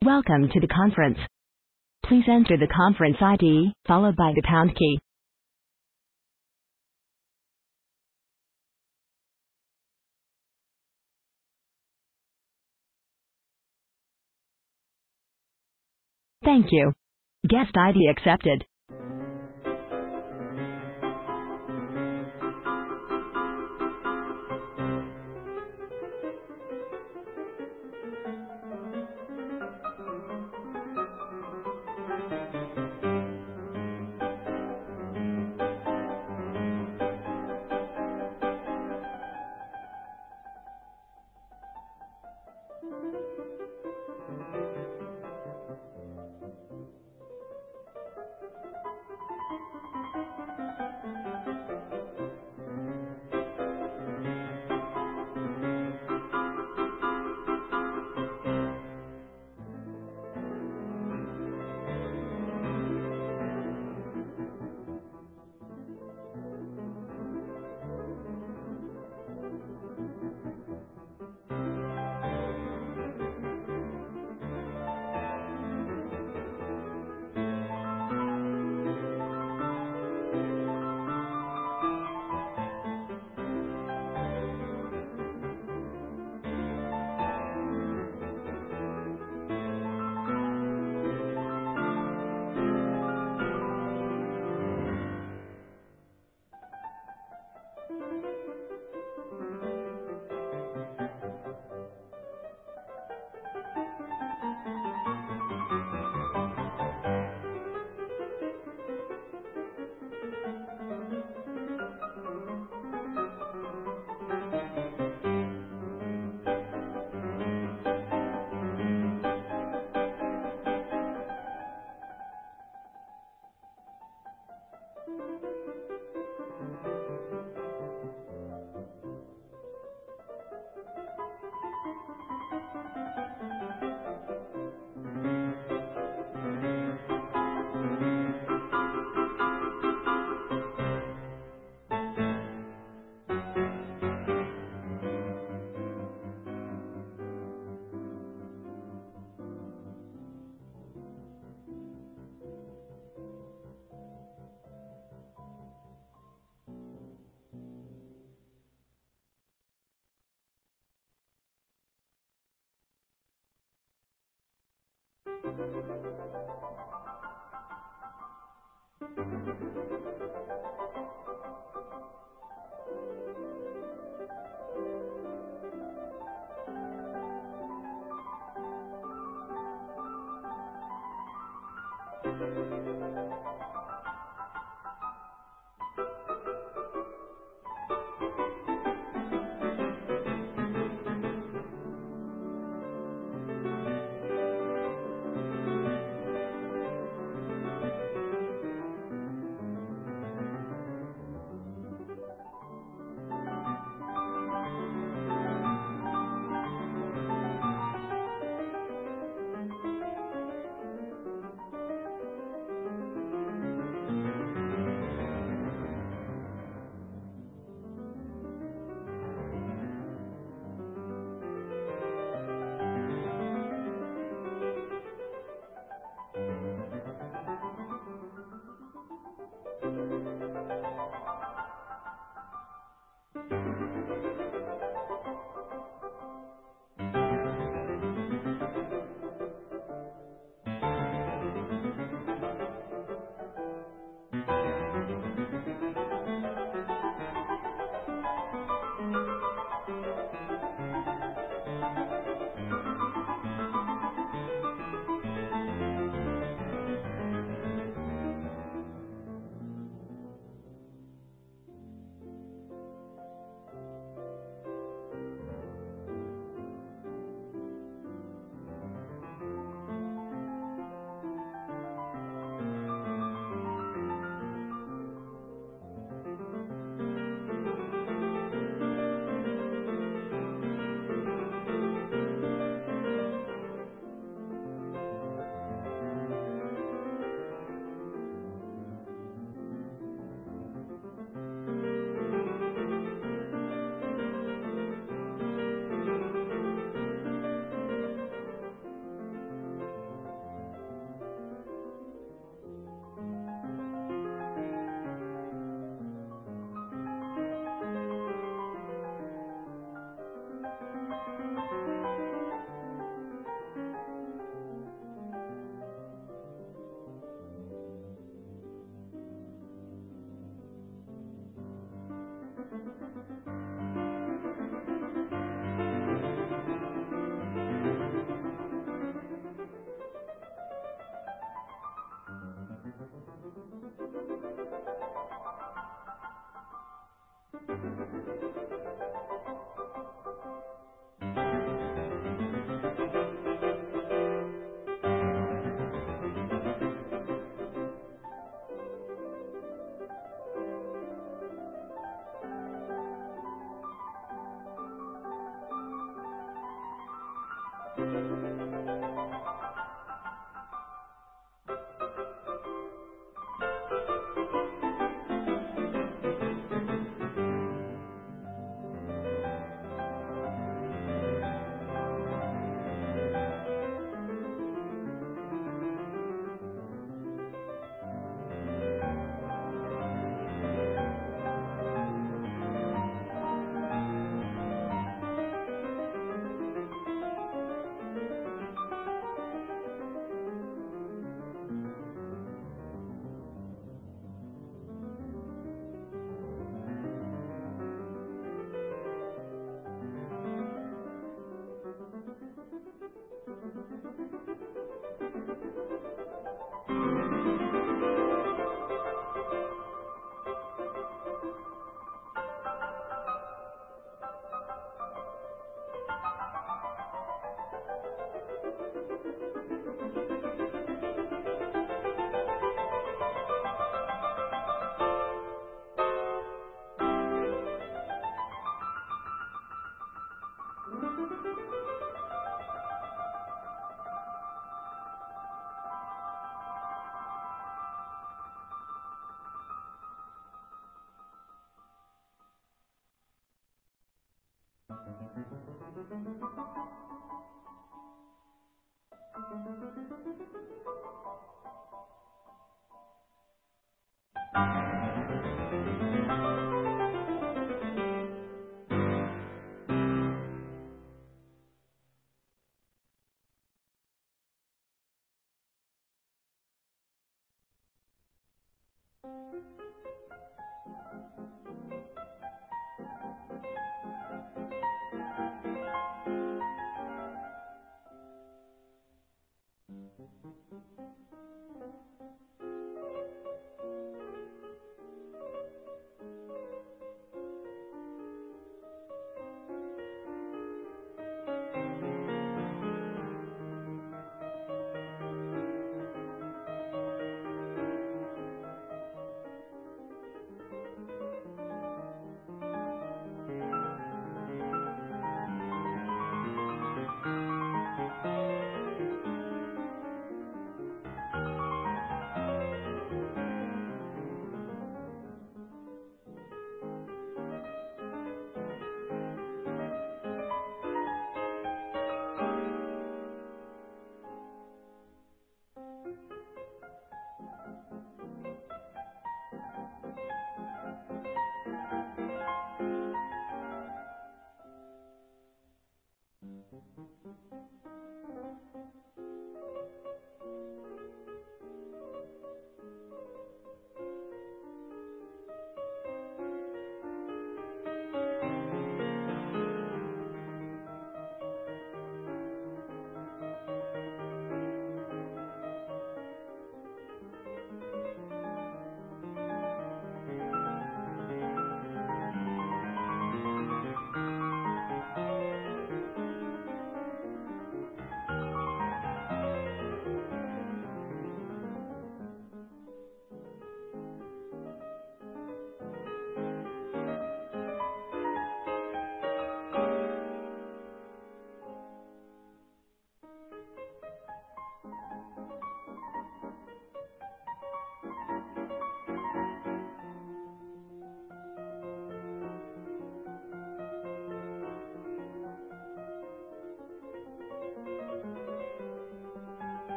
Welcome to the conference. Please enter the conference ID, followed by the pound key. Thank you. Guest ID accepted.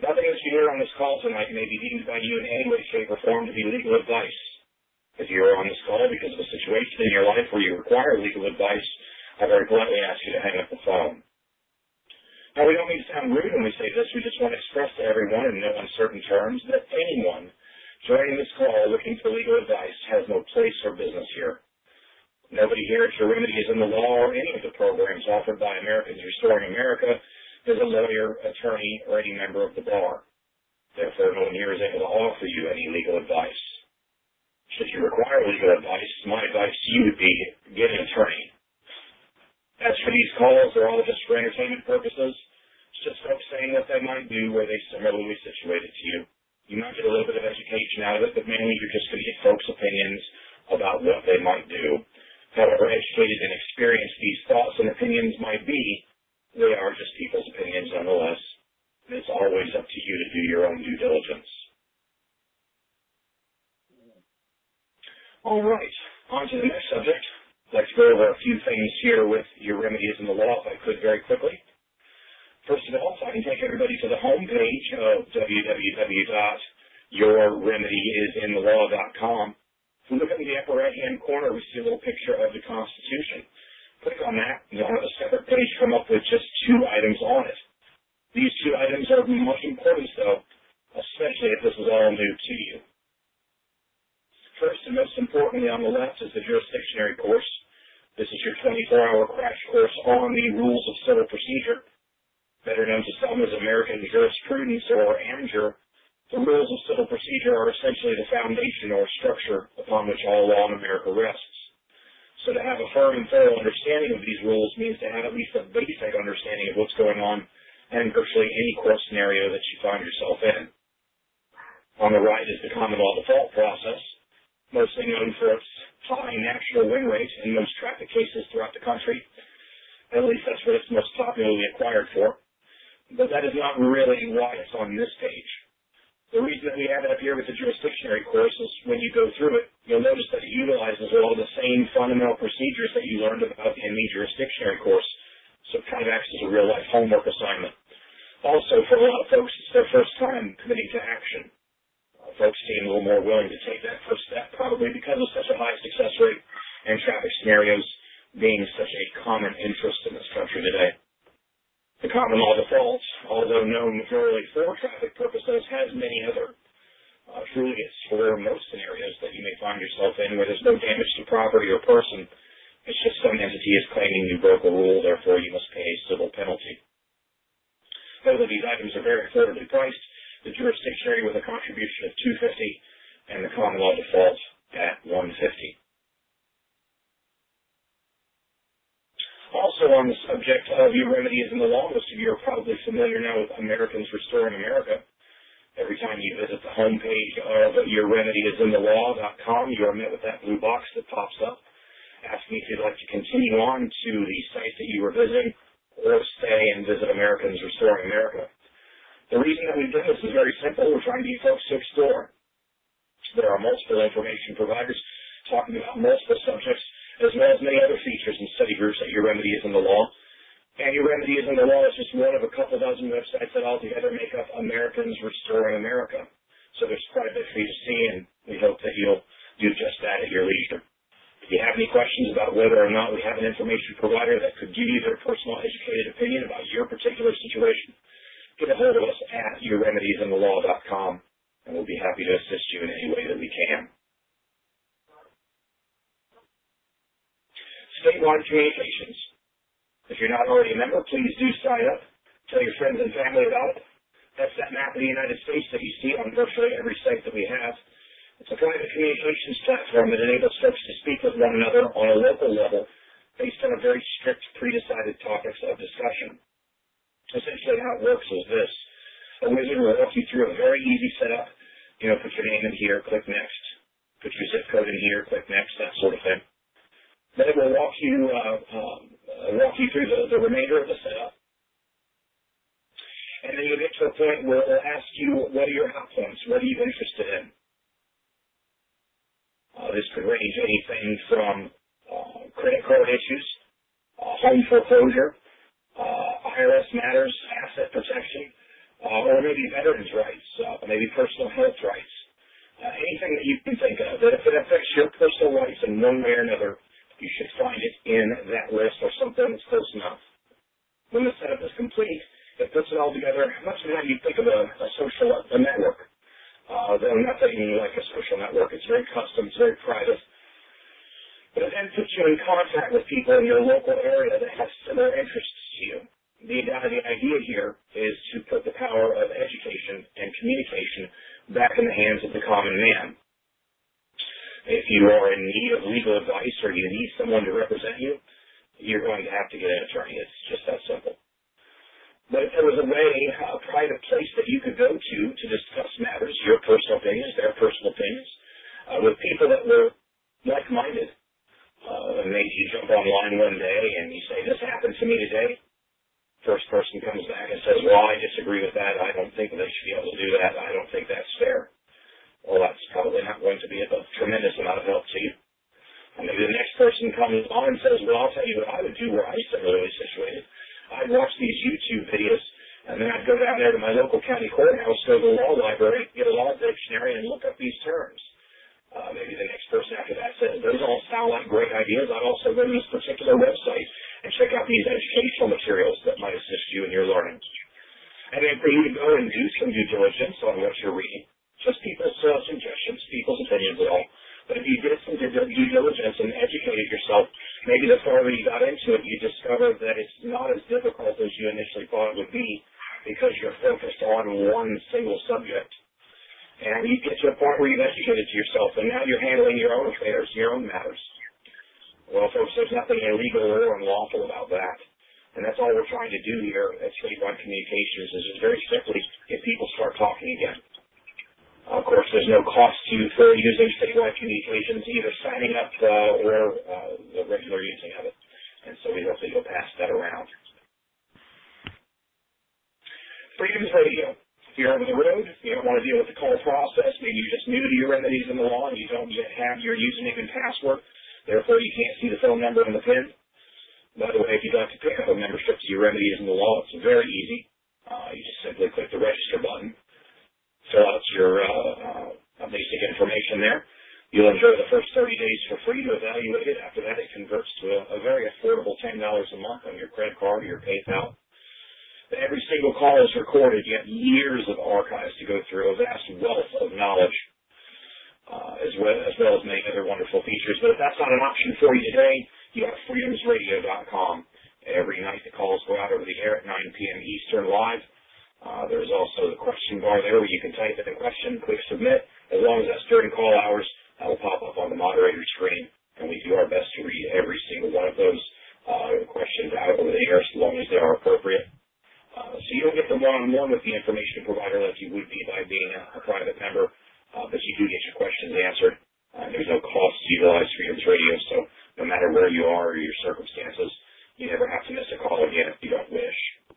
Nothing that you hear on this call tonight may be deemed by you in any way, shape, or form to be legal advice. If you are on this call because of a situation in your life where you require legal advice, I very politely ask you to hang up the phone. Now, we don't mean to sound rude when we say this. We just want to express to everyone in no uncertain terms that anyone joining this call looking for legal advice has no place or business here. Nobody here at Your Remedy is in the law or any of the programs offered by Americans Restoring America is a lawyer, attorney, or any member of the bar. Therefore, no one here is able to offer you any legal advice. Should you require legal advice, my advice to you would be get an attorney. As for these calls, they're all just for entertainment purposes. It's just folks saying what they might do where they similarly situated to you. You might get a little bit of education out of it, but mainly you're just going to get folks' opinions about what they might do. However educated and experienced these thoughts and opinions might be, they are just people's opinions nonetheless. And it's always up to you to do your own due diligence. All right, on to the next subject. Let's go over a few things here with Your Remedy is in the Law, if I could, very quickly. First of all, if I can take everybody to the home page of www.yourremedyisinthelaw.com. If we look in the upper right-hand corner, we see a little picture of the Constitution. Click on that, and you'll have a separate page come up with just 2 items on it. These 2 items are much important, though, especially if this is all new to you. First and most importantly on the left is the jurisdictionary course. This is your 24-hour crash course on the rules of civil procedure, better known to some as American jurisprudence or AMJUR. The rules of civil procedure are essentially the foundation or structure upon which all law in America rests. So to have a firm and thorough understanding of these rules means to have at least a basic understanding of what's going on in virtually any court scenario that you find yourself in. On the right is the common law default process, mostly known for its high national win rate in most traffic cases throughout the country. At least that's what it's most popularly acquired for. But that is not really why it's on this page. The reason that we have it up here with the jurisdictionary course is when you go through it, you'll notice that it utilizes all the same fundamental procedures that you learned about in the jurisdictionary course. So it kind of acts as a real-life homework assignment. Also, for a lot of folks, it's their first time committing to action. Folks seem a little more willing to take that first step, probably because of such a high success rate and traffic scenarios being such a common interest in this country today. The common law default, although known purely for traffic purposes, has many other truly it's for most scenarios that you may find yourself in where there's no damage to property or person. It's just some entity is claiming you broke a rule, therefore you must pay a civil penalty. Both of these items are very affordably priced. The jurisdictionary with a contribution of $250 and the common law default at $150. Also on the subject of Your Remedy is in the Law, most of you are probably familiar now with Americans Restoring America. Every time you visit the homepage of yourremedyisinthelaw.com, you are met with that blue box that pops up, asking if you'd like to continue on to the site that you were visiting or stay and visit Americans Restoring America. The reason that we've done this is very simple. We're trying to get folks to explore. There are multiple information providers talking about multiple subjects, as well as many other features and study groups at Your Remedy is in the Law. And Your Remedy is in the Law is just one of a couple dozen websites that altogether make up Americans Restoring America. So there's quite a bit for you to see, and we hope that you'll do just that at your leisure. If you have any questions about whether or not we have an information provider that could give you their personal educated opinion about your particular situation, get a hold of us at yourremedyisinthelaw.com, and we'll be happy to assist you in any way that we can. Statewide communications. If you're not already a member, please do sign up. Tell your friends and family about it. That's that map of the United States that you see on virtually every site that we have. It's a private communications platform that enables folks to speak with one another on a local level based on a very strict, pre-decided topics of discussion. Essentially how it works is this. A wizard will walk you through a very easy setup. Put your name in here, click next. Put your zip code in here, click next, that sort of thing. Then it will walk you through the remainder of the setup. And then you'll get to a point where it will ask you, what are your hot points? What are you interested in? This could range anything from credit card issues, home foreclosure, IRS matters, asset protection, or maybe veterans' rights, maybe personal health rights, anything that you can think of that if it affects your personal rights in one way or another, you should find it in that list or something that's close enough. When the setup is complete, it puts it all together much like you think of a social network. Though nothing like a social network. It's very custom, it's very private. But it then puts you in contact with people in your local area that have similar interests to you. The idea here is to put the power of education and communication back in the hands of the common man. If you are in need of legal advice or you need someone to represent you, you're going to have to get an attorney. It's just that simple. But if there was a way, a private place that you could go to discuss matters, your personal opinions, their personal opinions, with people that were like-minded, maybe you jump online one day and you say, this happened to me today. First person comes back and says, well, I disagree with that. I don't think they should be able to do that. I don't think that's fair. Well, that's probably not going to be a tremendous amount of help to you. And maybe the next person comes on and says, well, I'll tell you what I would do where I'm similarly situated. I'd watch these YouTube videos, and then I'd go down there to my local county courthouse, go to the law library, get a law dictionary, and look up these terms. Maybe the next person after that says, those all sound like great ideas. I'd also go to this particular website and check out these educational materials that might assist you in your learning. And then for you to go and do some due diligence on what you're reading, just people's suggestions, people's opinions at all. But if you did some due diligence and educated yourself, maybe the farther you got into it, you discovered that it's not as difficult as you initially thought it would be because you're focused on one single subject. And you get to a point where you've educated yourself, and now you're handling your own affairs, your own matters. Well, folks, there's nothing illegal or unlawful about that. And that's all we're trying to do here at Statewide Communications is just very simply get people start talking again. Of course, there's no cost to you for using Statewide Communications, either signing up or the regular using of it. And so we hope that you'll pass that around. Freedoms Radio. If you're over the road, you don't want to deal with the call process, maybe you're just new to your remedies in the law and you don't yet have your username and password, therefore you can't see the phone number and the PIN. By the way, if you'd like to pick up a membership to your remedies in the law, it's very easy. You just simply click the register button, fill out your basic information there. You'll enjoy the first 30 days for free to evaluate it. After that, it converts to a very affordable $10 a month on your credit card or your PayPal. Every single call is recorded. You have years of archives to go through, a vast wealth of knowledge, as well as many other wonderful features. But if that's not an option for you today, you have freedomsradio.com. Every night the calls go out over the air at 9 p.m. Eastern live. There's also the question bar there where you can type in a question, click submit. As long as that's during call hours, that will pop up on the moderator screen, and we do our best to read every single one of those questions out over the air as long as they are appropriate. So you don't get the one-on-one with the information provider like you would be by being a private member, but you do get your questions answered. There's no cost to utilize Freedoms Radio, so no matter where you are or your circumstances, you never have to miss a call again if you don't wish.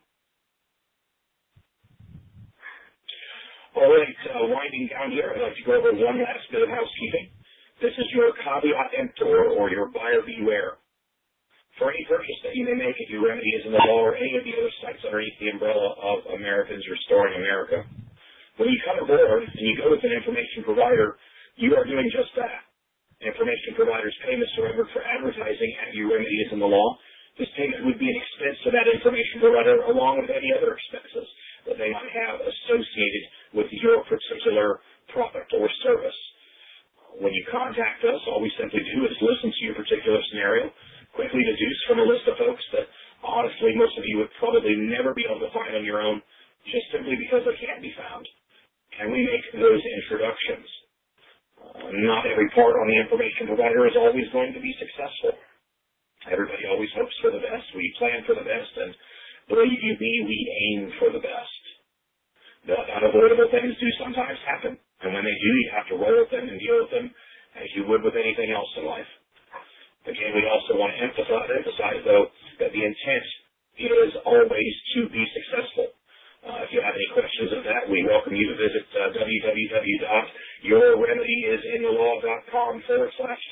All right, winding down here, I'd like to go over one last bit of housekeeping. This is your caveat emptor, or your buyer beware. For any purchase that you may make at your remedies in the law or any of the other sites underneath the umbrella of Americans Restoring America, when you come aboard and you go with an information provider, you are doing just that. Information providers' payments are rendered for advertising at your remedies in the law. This payment would be an expense to that information provider along with any other expenses that they might have associated with your particular product or service. When you contact us, all we simply do is listen to your particular scenario, quickly deduce from a list of folks that honestly most of you would probably never be able to find on your own just simply because they can't be found. And we make those introductions. Not every part on the information provider is always going to be successful. Everybody always hopes for the best. We plan for the best, and believe you me, we aim for the best. But unavoidable things do sometimes happen, and when they do, you have to roll with them and deal with them as you would with anything else in life. Again, we also want to emphasize, though, that the intent is always to be successful. If you have any questions of that, we welcome you to visit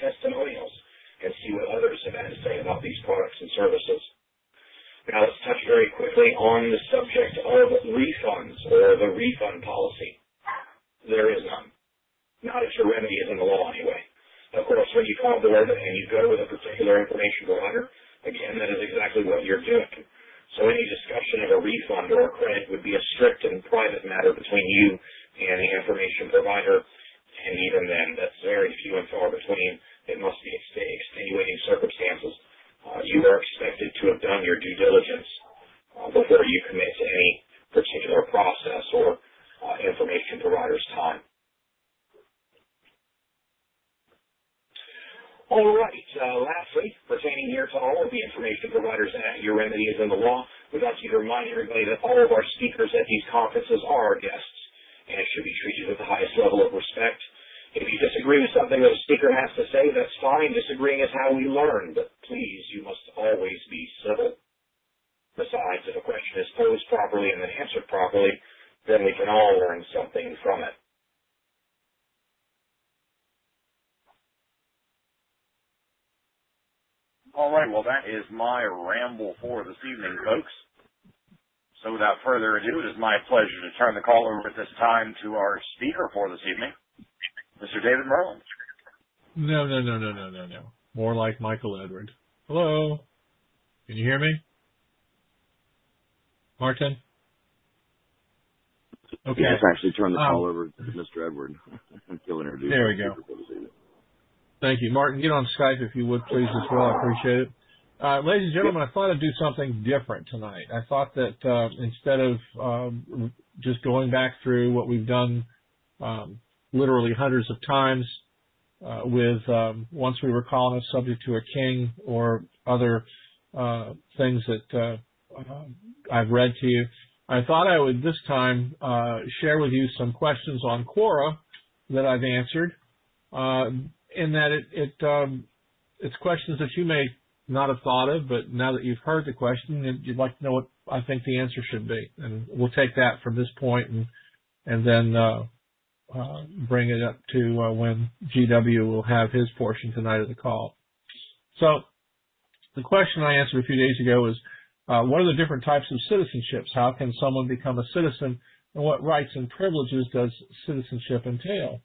www.yourremediesinthelaw.com/testimonials and see what others have had to say about these products and services. Now let's touch very quickly on the subject of refunds or the refund policy. There is none. Not if your remedy is in the law anyway. Of course, when you come aboard and you go with a particular information provider, again, that is exactly what you're doing. So any discussion of a refund or a credit would be a strict and private matter between you and the information provider, and even then, that's very few and far between. It must be extenuating circumstances. You are expected to have done your due diligence before you commit to any particular process or information provider's time. All right. Lastly, pertaining here to all of the information providers and your remedy is in the law, we'd like to remind everybody that all of our speakers at these conferences are our guests and should be treated with the highest level of respect. If you disagree with something that a speaker has to say, that's fine. Disagreeing is how we learn, but please, you must always be civil. Besides, if a question is posed properly and then answered properly, then we can all learn something from it. All right, well, that is my ramble for this evening, folks. So without further ado, it is my pleasure to turn the call over at this time to our speaker for this evening, Mr. David Merlin. No. More like Michael Edward. Hello? Can you hear me? Martin? Okay. Yes, actually turn the call over to Mr. Edward. He'll introduce. There we go. Thank you. Martin, get on Skype if you would, please, as well. I appreciate it. Ladies and gentlemen, I thought I'd do something different tonight. I thought that instead of just going back through what we've done literally hundreds of times with once we were calling us subject to a king or other things that I've read to you, I thought I would this time share with you some questions on Quora that I've answered. In that it's questions that you may not have thought of, but now that you've heard the question, you'd like to know what I think the answer should be. And we'll take that from this point and then bring it up to when GW will have his portion tonight of the call. So the question I answered a few days ago is, what are the different types of citizenships? How can someone become a citizen? And what rights and privileges does citizenship entail?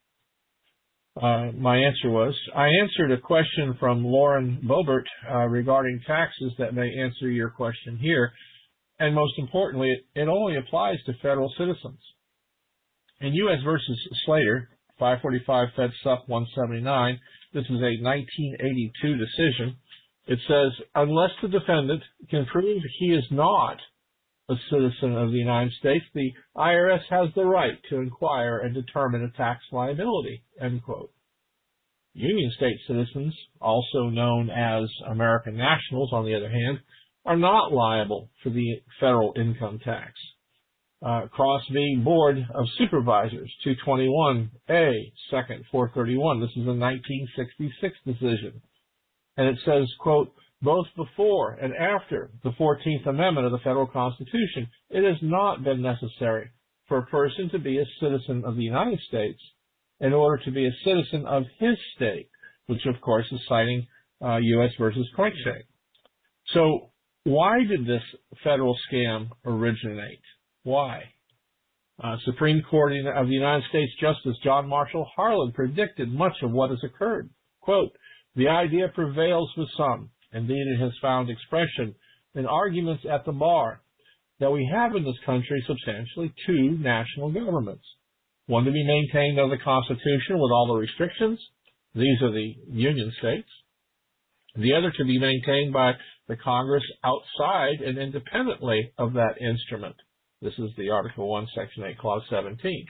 My answer was, I answered a question from Lauren Bobert regarding taxes that may answer your question here. And most importantly, it only applies to federal citizens. In U.S. versus Slater, 545 Fed Sup 179, this is a 1982 decision. It says, unless the defendant can prove he is not a citizen of the United States, the IRS has the right to inquire and determine a tax liability, end quote. Union State citizens, also known as American nationals, on the other hand, are not liable for the federal income tax. Cross v. Board of Supervisors, 221A, 2nd, 431. This is a 1966 decision. And it says, quote, both before and after the 14th Amendment of the Federal Constitution, it has not been necessary for a person to be a citizen of the United States in order to be a citizen of his state, which of course is citing U.S. versus Cruikshank. So why did this federal scam originate? Why? Supreme Court of the United States Justice John Marshall Harlan predicted much of what has occurred. Quote, the idea prevails with some. Indeed, it has found expression in arguments at the bar that we have in this country substantially two national governments. One to be maintained under the Constitution with all the restrictions. These are the Union states. The other to be maintained by the Congress outside and independently of that instrument. This is the Article 1, Section 8, Clause 17.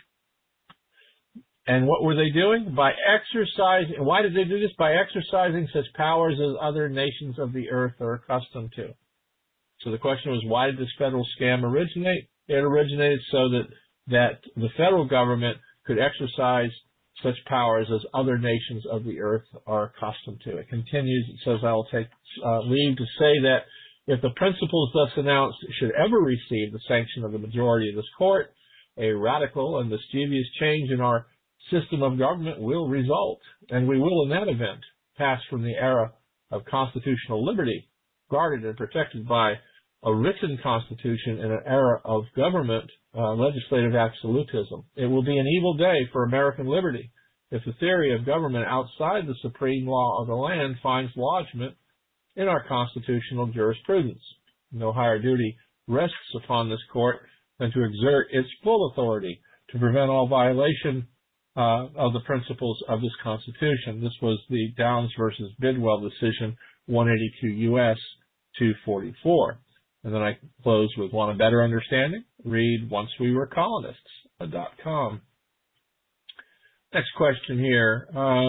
And what were they doing? By exercising, why did they do this? By exercising such powers as other nations of the earth are accustomed to. So the question was, why did this federal scam originate? It originated so that the federal government could exercise such powers as other nations of the earth are accustomed to. It continues, it says, I will take leave to say that if the principles thus announced should ever receive the sanction of the majority of this court, a radical and mischievous change in our system of government will result, and we will in that event pass from the era of constitutional liberty, guarded and protected by a written constitution in an era of government legislative absolutism. It will be an evil day for American liberty if the theory of government outside the supreme law of the land finds lodgment in our constitutional jurisprudence. No higher duty rests upon this court than to exert its full authority to prevent all violation of the principles of this Constitution. This was the Downs versus Bidwell decision, 182 U.S. 244. And then I close with, want a better understanding? Read OnceWeWereColonists.com. Next question here.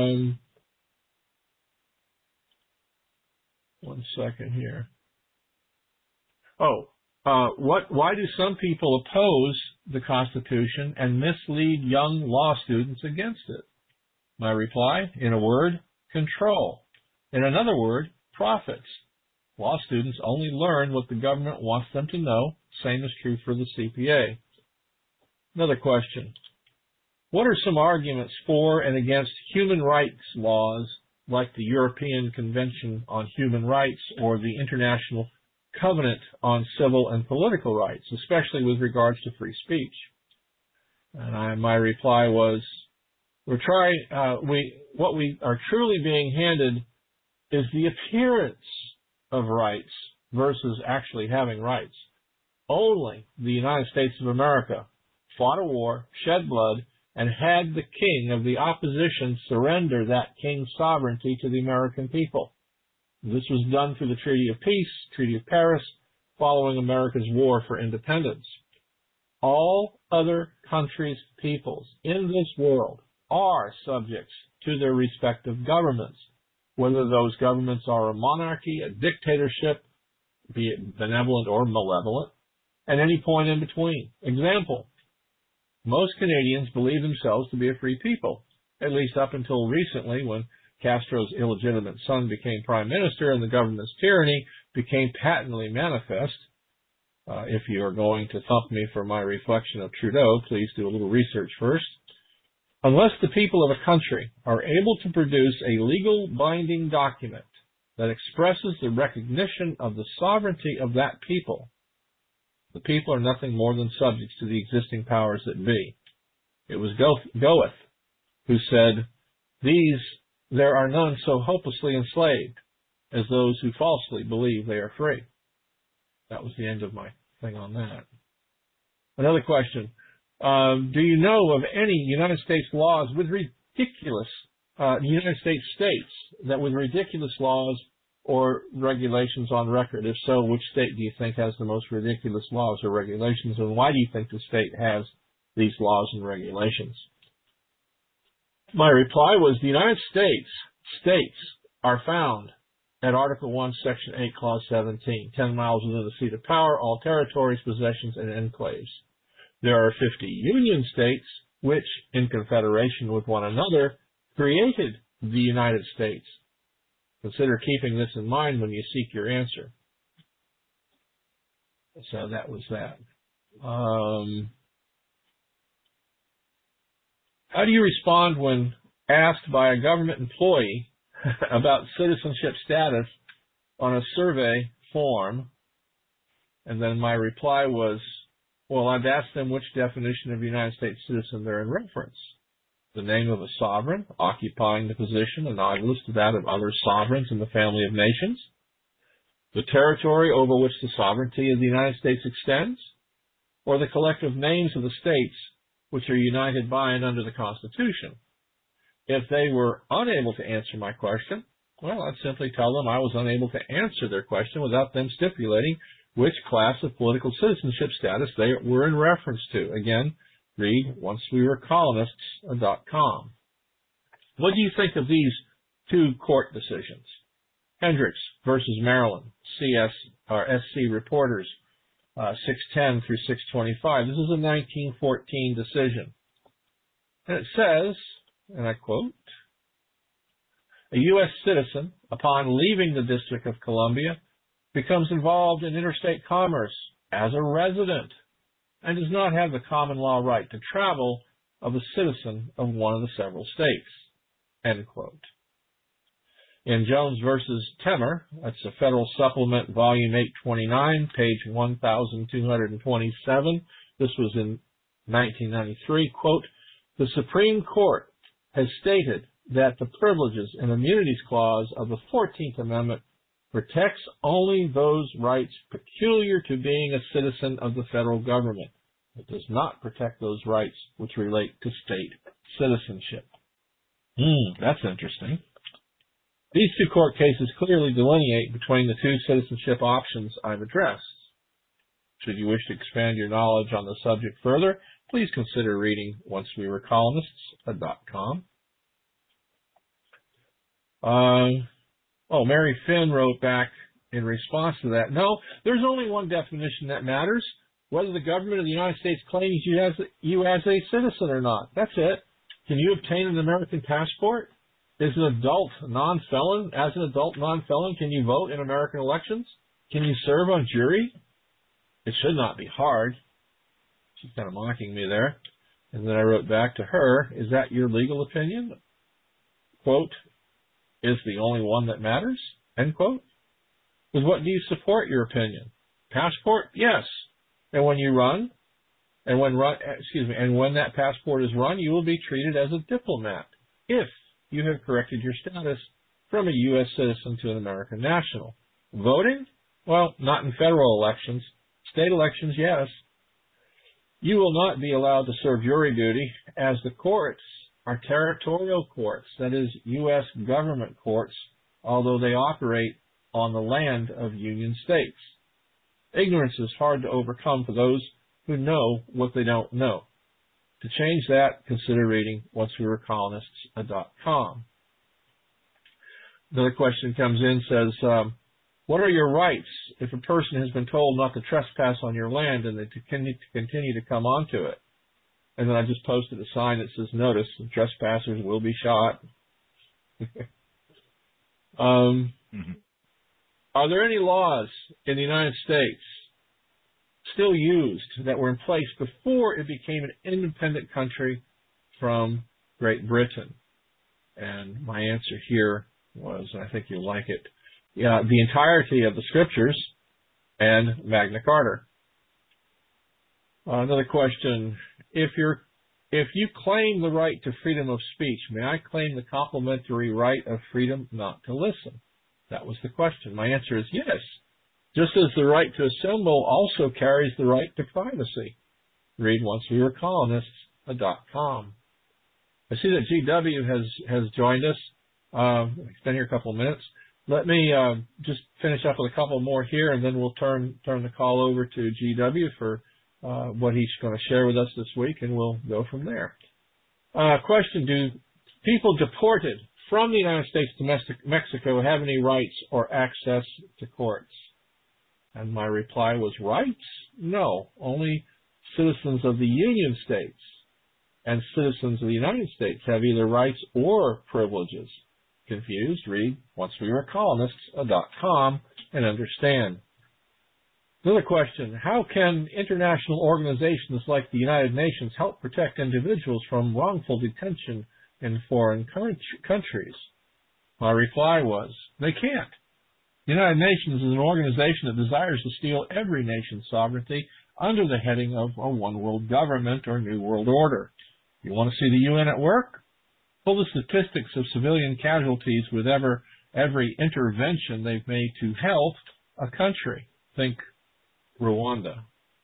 One second here. Why do some people oppose the Constitution and mislead young law students against it? My reply, in a word, control. In another word, profits. Law students only learn what the government wants them to know. Same is true for the CPA. Another question. What are some arguments for and against human rights laws like the European Convention on Human Rights or the International Covenant on Civil and Political Rights, especially with regards to free speech? And my reply was, what we are truly being handed is the appearance of rights versus actually having rights. Only the United States of America fought a war, shed blood, and had the king of the opposition surrender that king's sovereignty to the American people. This was done through the Treaty of Peace, Treaty of Paris, following America's war for independence. All other countries' peoples in this world are subjects to their respective governments, whether those governments are a monarchy, a dictatorship, be it benevolent or malevolent, at any point in between. Example, most Canadians believe themselves to be a free people, at least up until recently when Castro's illegitimate son became prime minister and the government's tyranny became patently manifest. If you are going to thump me for my reflection of Trudeau, please do a little research first. Unless the people of a country are able to produce a legal binding document that expresses the recognition of the sovereignty of that people, the people are nothing more than subjects to the existing powers that be. It was Goethe who said, there are none so hopelessly enslaved as those who falsely believe they are free. That was the end of my thing on that. Another question. Do you know of any United States laws with ridiculous, United States states that with ridiculous laws or regulations on record? If so, which state do you think has the most ridiculous laws or regulations, and why do you think the state has these laws and regulations? My reply was the United States are found at Article 1, Section 8, Clause 17, 10 miles within the seat of power, all territories, possessions, and enclaves. There are 50 Union states which, in confederation with one another, created the United States. Consider keeping this in mind when you seek your answer. So that was that. How do you respond when asked by a government employee about citizenship status on a survey form? And then my reply was, well, I've asked them which definition of United States citizen they're in reference. The name of a sovereign occupying the position analogous to that of other sovereigns in the family of nations. The territory over which the sovereignty of the United States extends, or the collective names of the states which are united by and under the Constitution. If they were unable to answer my question, well, I'd simply tell them I was unable to answer their question without them stipulating which class of political citizenship status they were in reference to. Again, read OnceWeWereColonists.com. What do you think of these two court decisions? Hendricks versus Maryland, SC Reporters, 610 through 625. This is a 1914 decision. And it says, and I quote, a U.S. citizen, upon leaving the District of Columbia, becomes involved in interstate commerce as a resident and does not have the common law right to travel of a citizen of one of the several states. End quote. In Jones versus Temer, that's a Federal Supplement, Volume 829, page 1227. This was in 1993. Quote, the Supreme Court has stated that the Privileges and Immunities Clause of the 14th Amendment protects only those rights peculiar to being a citizen of the federal government. It does not protect those rights which relate to state citizenship. That's interesting. These two court cases clearly delineate between the two citizenship options I've addressed. Should you wish to expand your knowledge on the subject further, please consider reading OnceWeWereColonists.com. Mary Finn wrote back in response to that, no, there's only one definition that matters, whether the government of the United States claims you as a citizen or not. That's it. Can you obtain an American passport? As an adult non-felon, can you vote in American elections? Can you serve on jury? It should not be hard. She's kind of mocking me there. And then I wrote back to her, is that your legal opinion? Quote, is the only one that matters? End quote. With what do you support your opinion? Passport? Yes. And when you run, and when that passport is run, you will be treated as a diplomat if you have corrected your status from a U.S. citizen to an American national. Voting? Well, not in federal elections. State elections, yes. You will not be allowed to serve jury duty, as the courts are territorial courts, that is, U.S. government courts, although they operate on the land of Union states. Ignorance is hard to overcome for those who know what they don't know. To change that, consider reading OnceWeWereColonists.com. Another question comes in, says, what are your rights if a person has been told not to trespass on your land and they continue to come onto it? And then I just posted a sign that says, notice, trespassers will be shot. Are there any laws in the United States still used that were in place before it became an independent country from Great Britain? And my answer here was, and I think you'll like it, the entirety of the Scriptures and Magna Carta. Another question, if you claim the right to freedom of speech, may I claim the complementary right of freedom not to listen? That was the question. My answer is yes. Just as the right to assemble also carries the right to privacy. Read OnceWeWereColonists.com. I see that GW has joined us. He's been here a couple of minutes. Let me just finish up with a couple more here, and then we'll turn the call over to GW for what he's going to share with us this week, and we'll go from there. Question, do people deported from the United States to Mexico have any rights or access to courts? And my reply was, rights? No, only citizens of the Union States and citizens of the United States have either rights or privileges. Confused? Read OnceWeWereColonists.com and understand. Another question, how can international organizations like the United Nations help protect individuals from wrongful detention in foreign countries? My reply was, they can't. The United Nations is an organization that desires to steal every nation's sovereignty under the heading of a one world government or new world order. You want to see the UN at work? Pull the statistics of civilian casualties with every intervention they've made to help a country. Think Rwanda.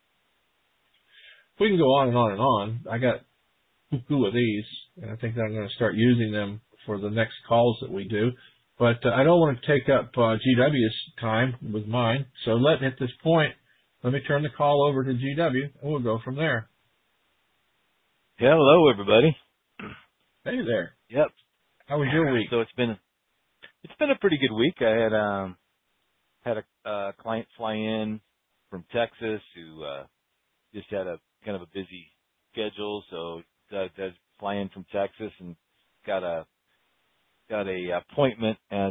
We can go on and on and on. I got two of these, and I think that I'm going to start using them for the next calls that we do. But I don't want to take up GW's time with mine. So at this point, let me turn the call over to GW, and we'll go from there. Hello, everybody. Hey there. Yep. How was your week? So it's been a pretty good week. I had a client fly in from Texas who just had a kind of a busy schedule, so does fly in from Texas and got a appointment at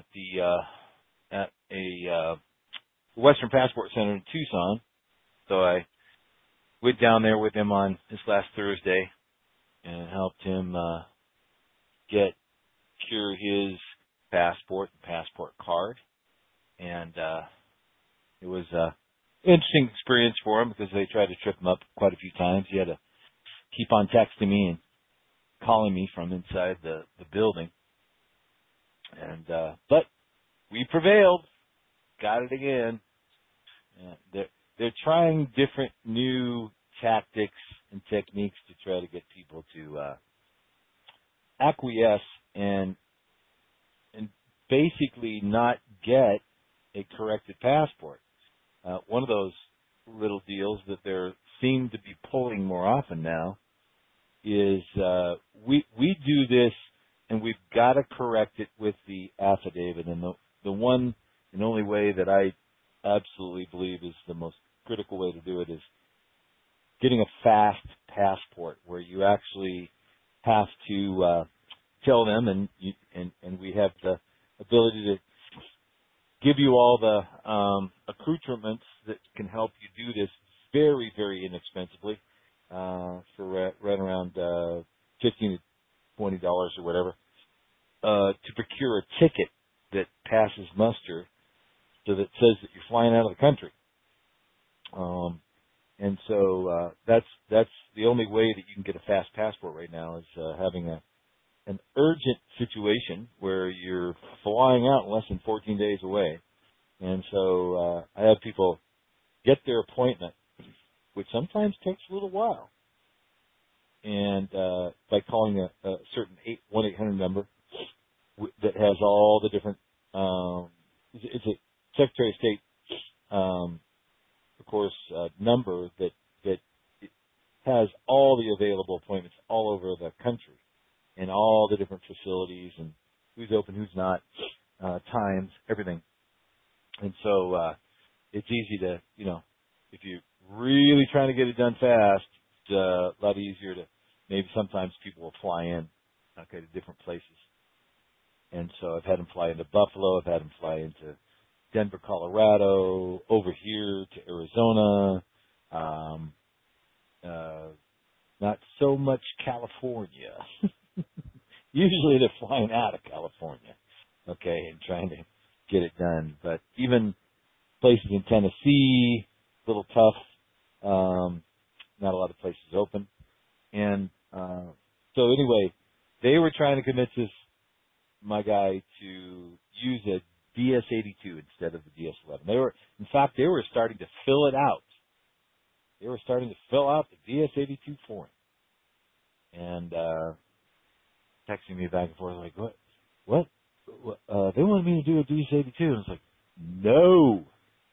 a Western Passport Center in Tucson. So I went down there with him on this last Thursday and helped him cure his passport and passport card. And it was an interesting experience for him because they tried to trip him up quite a few times. He had to keep on texting me and calling me from inside the building. And but we prevailed, got it again. They're trying different new tactics and techniques to try to get people to acquiesce and basically not get a corrected passport. One of those little deals that they seem to be pulling more often now is we do this and we've got to correct it with the affidavit. And the one and only way that I absolutely believe is the most critical way to do it is getting a fast passport where you actually have to tell them, and we have the ability to give you all the accoutrements that can help you do this very, very inexpensively for right around $15 to $20 or whatever to procure a ticket that passes muster, so that says that you're flying out of the country. And so that's the only way that you can get a fast passport right now is having an urgent situation where you're flying out less than 14 days away. And so I have people get their appointment, which sometimes takes a little while, and by calling a certain 1-800 number that has all the different it's a Secretary of State of course number that has all the available appointments all over the country and all the different facilities and who's open, who's not, times, everything. And so it's easy to, if you're really trying to get it done fast, it's a lot easier to, maybe sometimes people will fly in, to different places. And so I've had them fly into Buffalo, I've had them fly into Denver, Colorado, over here to Arizona, not so much California. Usually they're flying out of California, and trying to get it done. But even places in Tennessee, a little tough. Not a lot of places open. And so anyway, they were trying to convince my guy to use a DS-82 instead of the DS-11. In fact, they were starting to fill it out. They were starting to fill out the DS-82 for him. And texting me back and forth like, what? They wanted me to do a DS-82. And I was like, no.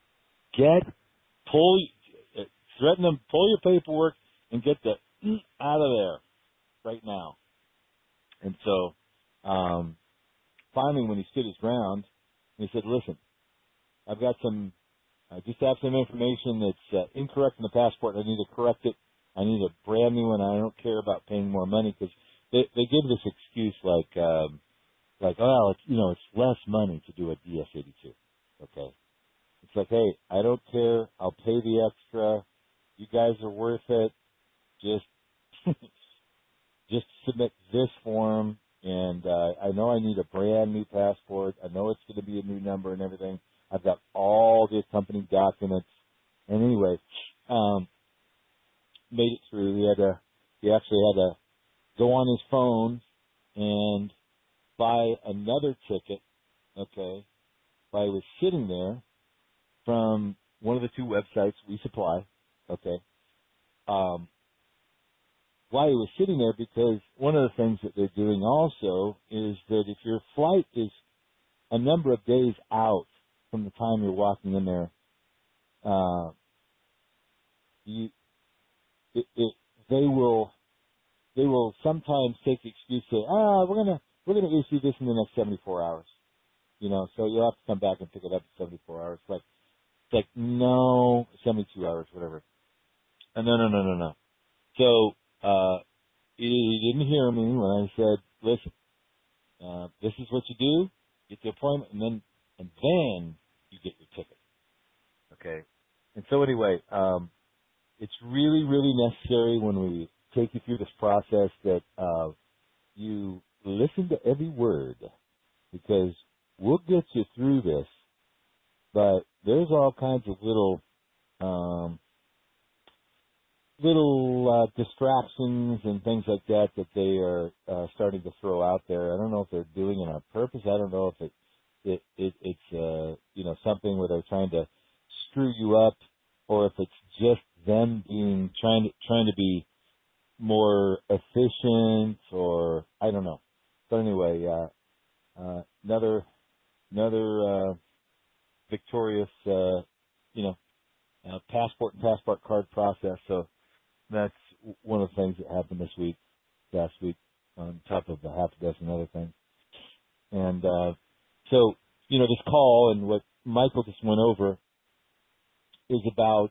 Threaten them, pull your paperwork, and get the out of there right now. And so, finally, when he stood his ground, he said, listen, I just have some information that's incorrect in the passport. I need to correct it. I need a brand new one. I don't care about paying more money, because they give this excuse like, oh, it's less money to do a DS-82. Okay. It's like, hey, I don't care. I'll pay the extra. You guys are worth it. Just submit this form. And I know I need a brand new passport. I know it's going to be a new number and everything. I've got all the accompanying documents. And anyway, made it through. He actually had to go on his phone and buy another ticket, while he was sitting there from one of the two websites we supply, while he was sitting there, because one of the things that they're doing also is that if your flight is a number of days out from the time you're walking in there, they will sometimes take the excuse, say, we're gonna issue this in the next 74 hours. So you'll have to come back and pick it up in 74 hours. It's like no, 72 hours, whatever. No. So he didn't hear me when I said, listen, this is what you do, get the appointment, and then you get your ticket. Okay? And so anyway, it's really, really necessary when we take you through this process that you listen to every word, because we'll get you through this. But there's all kinds of little distractions and things like that they are starting to throw out there. I don't know if they're doing it on purpose. I don't know if it's something where they're trying to screw you up, or if it's just them trying to be more efficient, or I don't know. But anyway, another victorious passport and passport card process. So that's one of the things that happened last week, on top of the half a dozen other things. And so this call and what Michael just went over is about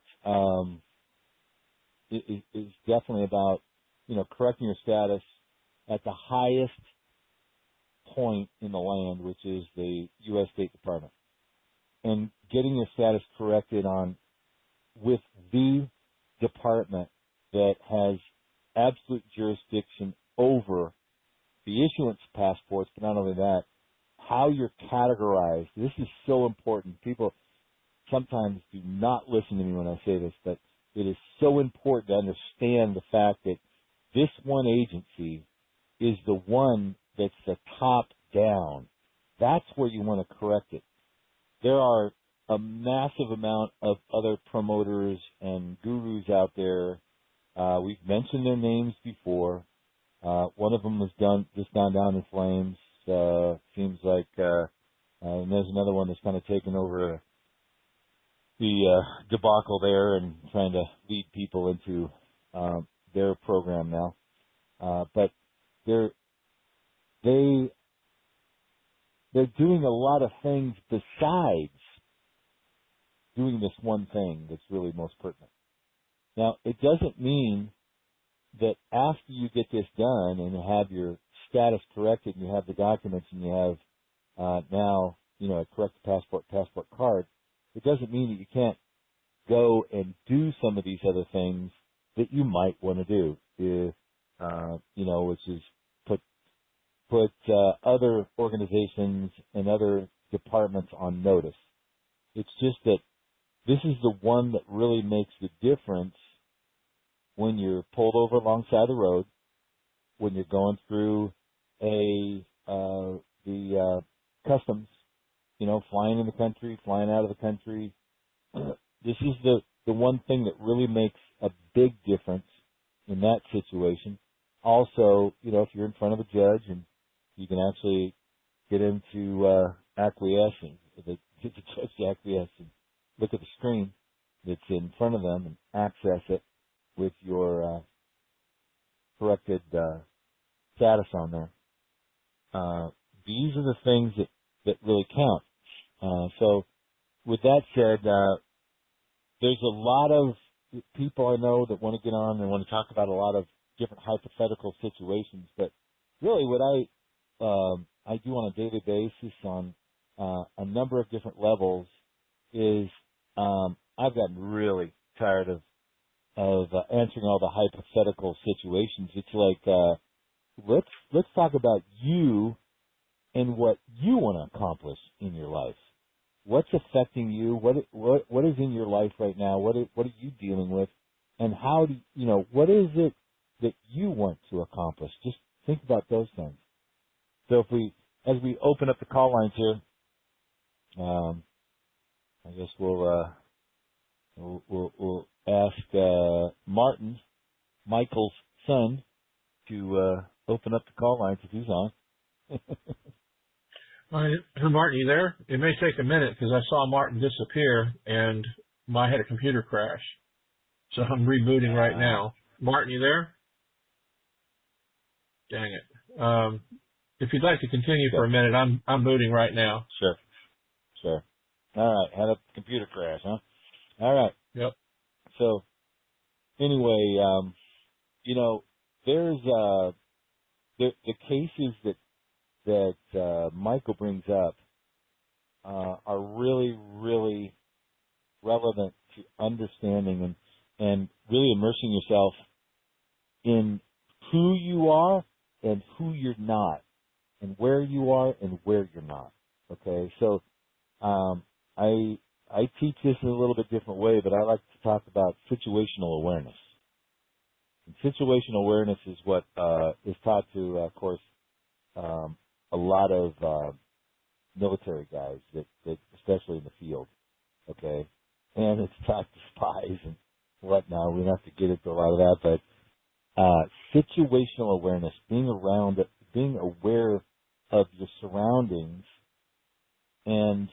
is definitely about correcting your status at the highest point in the land, which is the U.S. State Department, and getting your status corrected with the department that has absolute jurisdiction over the issuance of passports, but not only that, how you're categorized. This is so important. People sometimes do not listen to me when I say this, but it is so important to understand the fact that this one agency is the one that's the top down. That's where you want to correct it. There are a massive amount of other promoters and gurus out there. We've mentioned their names before. One of them was just gone down in flames. Seems like, and there's another one that's kind of taken over the debacle there and trying to lead people into their program now. But they're doing a lot of things besides doing this one thing that's really most pertinent. Now, it doesn't mean that after you get this done and have your status corrected and you have the documents and you have now, a correct passport card, it doesn't mean that you can't go and do some of these other things that you might want to do, which is put other organizations and other departments on notice. It's just that this is the one that really makes the difference when you're pulled over alongside the road, when you're going through the customs, flying in the country, flying out of the country. This is the one thing that really makes a big difference in that situation. Also, if you're in front of a judge and you can actually get into acquiescing, get the judge to acquiesce and look at the screen that's in front of them and access it with your corrected status on there. These are the things that really count. So with that said, there's a lot of people I know that want to get on and want to talk about a lot of different hypothetical situations, but really what I do on a daily basis on a number of different levels is I've gotten really tired of answering all the hypothetical situations. It's like let's talk about you and what you want to accomplish in your life. What's affecting you? What is in your life right now? What are you dealing with? And how do what is it that you want to accomplish? Just think about those things. So as we open up the call lines here, I guess we'll ask Martin, Michael's son, to open up the call lines if he's on. Martin, you there? It may take a minute because I saw Martin disappear and I had a computer crash. So I'm rebooting right now. Martin, you there? Dang it. If you'd like to continue for a minute, I'm booting right now. Sure. All right. Had a computer crash, huh? All right. Yep. So anyway, there's the cases that Michael brings up are really, really relevant to understanding and really immersing yourself in who you are and who you're not, and where you are and where you're not. Okay, so I teach this in a little bit different way, but I like to talk about situational awareness. And situational awareness is what is taught to, of course, a lot of military guys, that especially in the field. Okay, and it's taught to spies and whatnot. We don't have to get into a lot of that, but situational awareness, being aware of your surroundings, and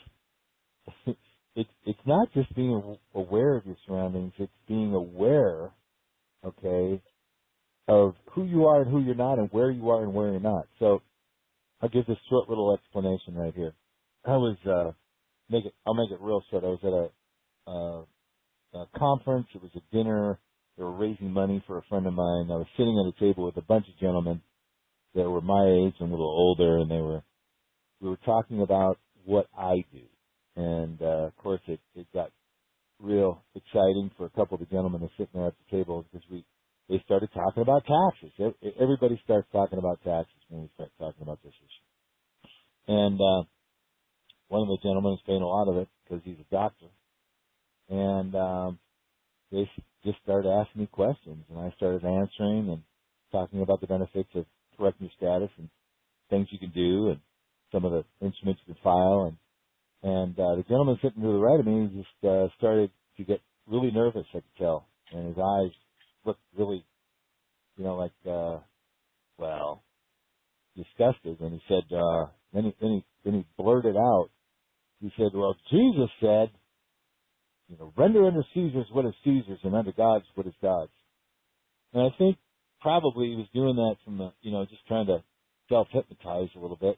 it's not just being aware of your surroundings, it's being aware, okay, of who you are and who you're not, and where you are and where you're not. So I'll give this short little explanation right here. I'll make it real short. I was at a conference. It was a dinner. They were raising money for a friend of mine. I was sitting at a table with a bunch of gentlemen that were my age and a little older, and we were talking about what I do. And of course, it got real exciting for a couple of the gentlemen that sitting there at the table, because they started talking about taxes. Everybody starts talking about taxes when we start talking about this issue. And one of the gentlemen is paying a lot of it because he's a doctor. And they just started asking me questions, and I started answering and talking about the benefits of correcting your status and things you can do and some of the instruments you can file. And the gentleman sitting to the right of me just started to get really nervous, I could tell. And his eyes looked really, like, disgusted. And he said, then he blurted out, he said, well, Jesus said, render unto Caesar's what is Caesar's, and unto God's what is God's. And I think probably he was doing that from just trying to self-hypnotize a little bit.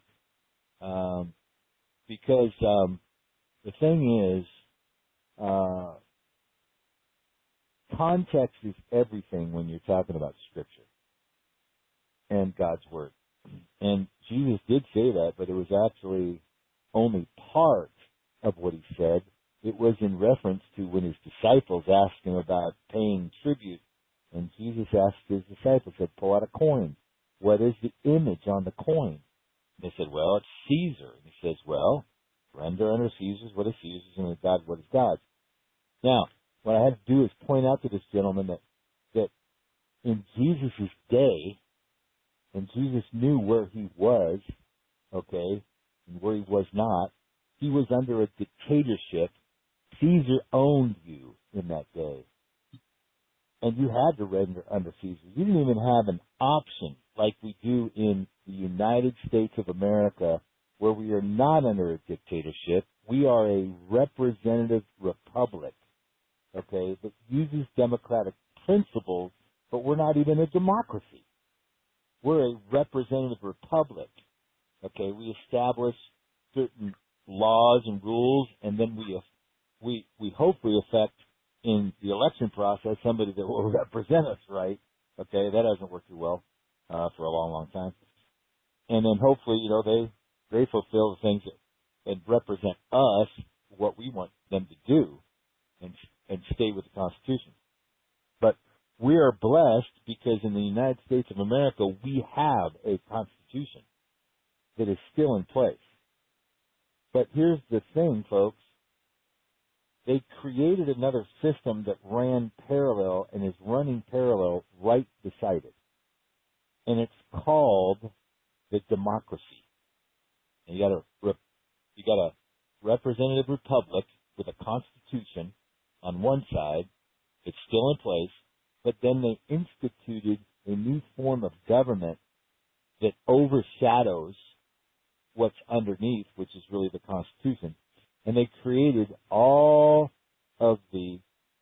Because the thing is, context is everything when you're talking about Scripture and God's Word. And Jesus did say that, but it was actually only part of what he said. It was in reference to when his disciples asked him about paying tribute. And Jesus asked his disciples, said, pull out a coin. What is the image on the coin? They said, well, it's Caesar. And he says, well, render unto Caesar's what is Caesar's, and unto God what is God's. Now, what I had to do is point out to this gentleman that in Jesus' day, and Jesus knew where he was, okay, and where he was not, he was under a dictatorship. Caesar owned you in that day. And you had to render under Caesar. You didn't even have an option like we do in the United States of America, where we are not under a dictatorship. We are a representative republic, okay, that uses democratic principles, but we're not even a democracy. We're a representative republic, okay. We establish certain laws and rules, and then we hopefully affect in the election process somebody that will represent us, right? Okay, that hasn't worked too well for a long, long time. And then hopefully, they fulfill the things that represent us, what we want them to do, and stay with the Constitution. But we are blessed because in the United States of America, we have a Constitution that is still in place. But here's the thing, folks. They created another system that ran parallel and is running parallel right beside it. And it's called the democracy. And you got a representative republic with a constitution on one side. It's still in place, but then they instituted a new form of government that overshadows what's underneath, which is really the Constitution. And they created all of the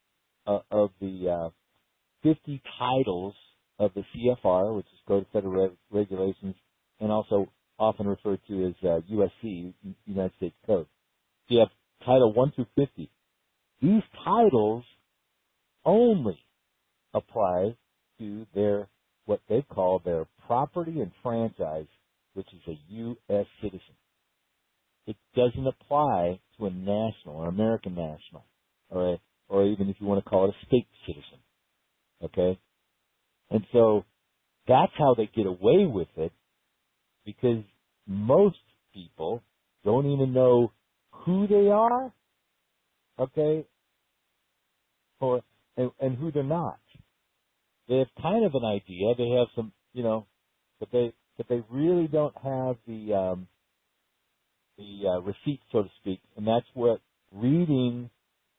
50 titles of the CFR, which is Code of Federal Regulations, and also often referred to as USC, United States Code. So you have Title 1 through 50. These titles only apply to what they call their property and franchise, which is a U.S. citizen. It doesn't apply to a national, an American national, or even if you want to call it a state citizen. Okay? And so that's how they get away with it, because most people don't even know who they are, okay, and who they're not. They have kind of an idea. They have some, but they really don't have the receipt, so to speak. And that's what reading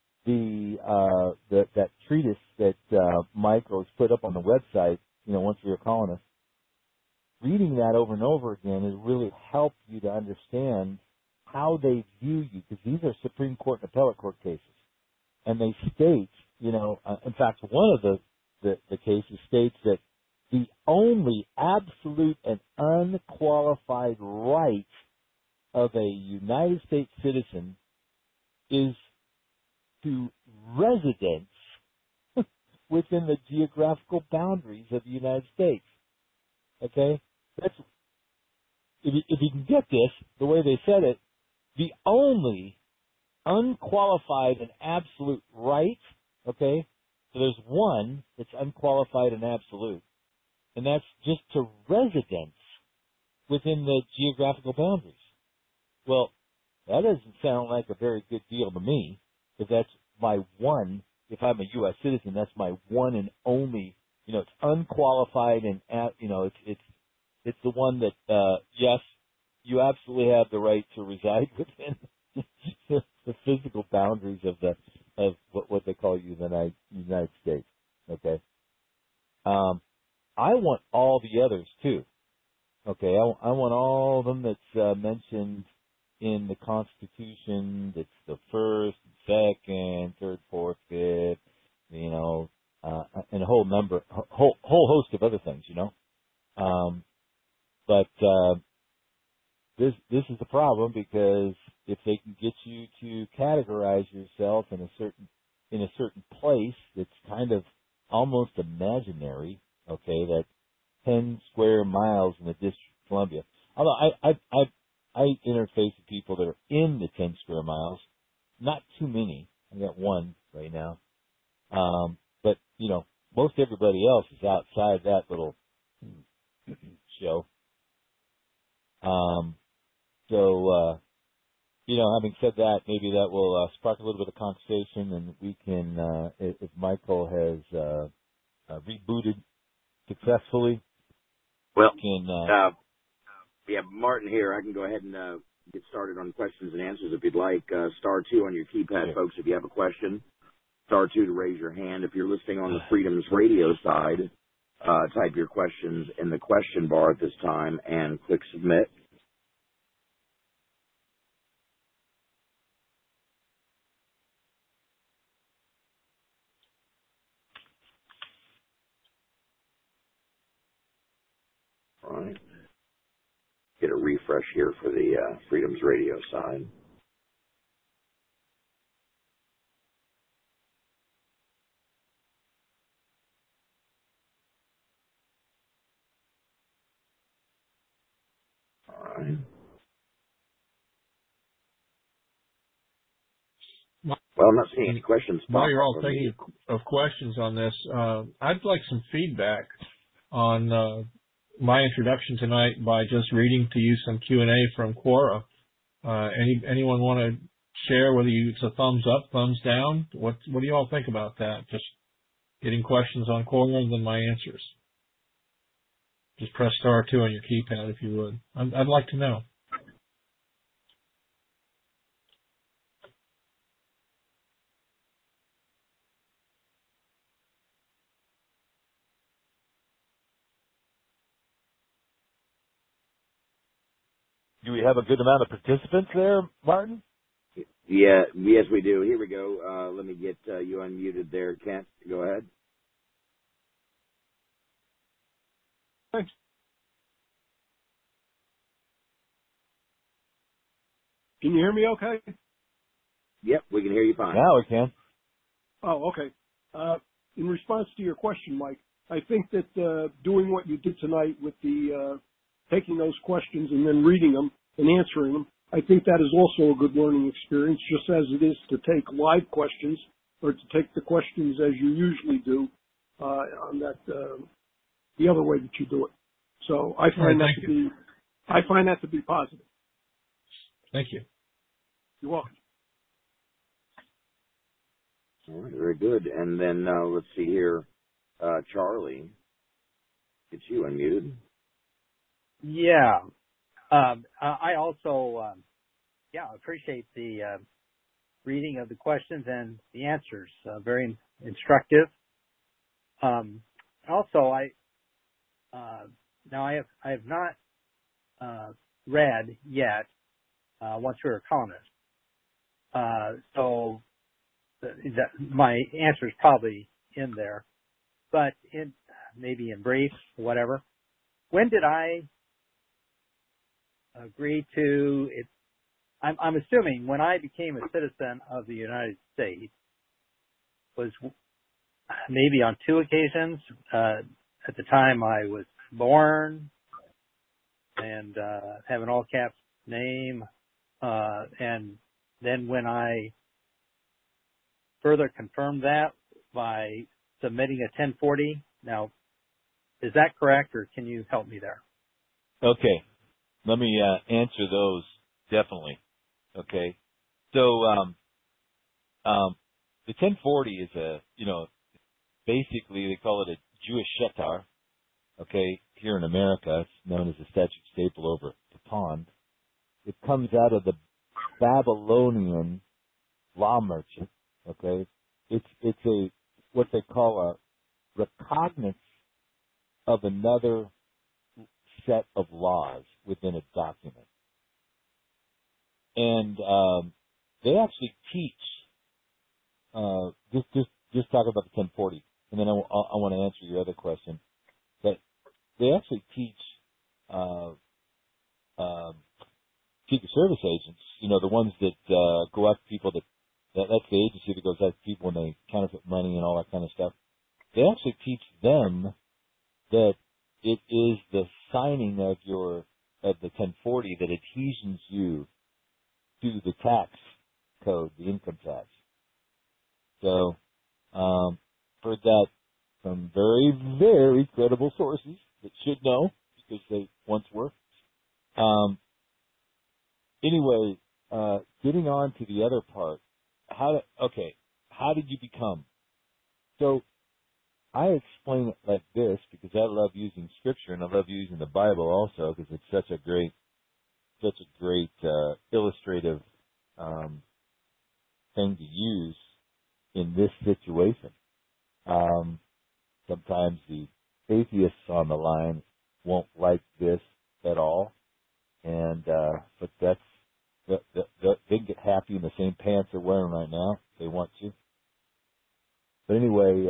that treatise that Michael has put up on the website, once we were calling us, reading that over and over again has really helped you to understand how they view you, because these are Supreme Court and appellate court cases. And they state, in fact, one of the cases states that the only absolute and unqualified right of a United States citizen is to residence within the geographical boundaries of the United States. Okay? That's, if you can get this, the way they said it, the only unqualified and absolute right, okay? So there's one that's unqualified and absolute, and that's just to residence within the geographical boundaries. Well, that doesn't sound like a very good deal to me, if that's my one, if I'm a U.S. citizen, that's my one and only, it's unqualified and, it's the one that, yes, you absolutely have the right to reside within the physical boundaries of what they call the United States. Okay. I want all the others too. Okay. I want all of them that's mentioned in the Constitution. That's the first, second, third, fourth, fifth. And a whole host of other things. But this is the problem, because if they can get you to categorize yourself in a certain place that's kind of almost imaginary, okay, that 10 square miles in the District of Columbia. Although I interface with people that are in the 10 square miles, not too many. I got one right now. But most everybody else is outside that little show. Having said that, maybe that will spark a little bit of conversation, and we can, if Michael has rebooted successfully, well, we have Martin here. I can go ahead and get started on questions and answers if you'd like. Star 2 on your keypad, sure. Folks, if you have a question. Star 2 to raise your hand. If you're listening on the Freedoms Radio side, type your questions in the question bar at this time and click submit. All right. Get a refresh here for the Freedoms Radio side. All right. Well, I'm not seeing any questions. While you're all thinking of questions on this, I'd like some feedback on my introduction tonight by just reading to you some Q&A from Quora. Anyone want to share whether it's a thumbs up, thumbs down? What do you all think about that? Just getting questions on Quora and then my answers. Just press star 2 on your keypad if you would. I'd like to know. Do we have a good amount of participants there, Martin? Yeah, yes, we do. Here we go. Let me get you unmuted there, Kent. Go ahead. Thanks. Can you hear me okay? Yep, we can hear you fine. Now we can. Oh, okay. In response to your question, Mike, I think that doing what you did tonight with the taking those questions and then reading them and answering them, I think that is also a good learning experience, just as it is to take live questions or to take the questions as you usually do on that the other way that you do it. So I find that to be positive. Thank you. You're welcome. All right, very good. And then let's see here, Charlie, get you unmuted. Yeah. I also, appreciate the reading of the questions and the answers. Very instructive. Also, I have not read yet Once We Were Colonists. So my answer is probably in there, but maybe in brief, whatever. When did I agree to it? I'm assuming when I became a citizen of the United States was maybe on 2 occasions. At the time I was born and have an all caps name, and then when I further confirmed that by submitting a 1040. Now, is that correct, or can you help me there? Okay. Let me answer those definitely. Okay. So the 1040 is basically they call it a Jewish shetar. Okay, here in America it's known as a statute staple over the pond. It comes out of the Babylonian law merchant. Okay, it's a what they call a recognizance of another set of laws within a document. And they actually teach, just talk about the 1040, and then I want to answer your other question, that they actually teach Secret Service agents, the ones that go after people that's the agency that goes after people when they counterfeit money and all that kind of stuff. They actually teach them that it is the signing of the 1040 that adhesions you to the tax code, the income tax. So, heard that from very, very credible sources that should know because they once were. Anyway, getting on to the other part. How did you become? So, I explain it like this because I love using scripture and I love using the Bible also because it's such a great illustrative thing to use in this situation. Sometimes the atheists on the line won't like this at all, and but they can get happy in the same pants they're wearing right now if they want to. But anyway,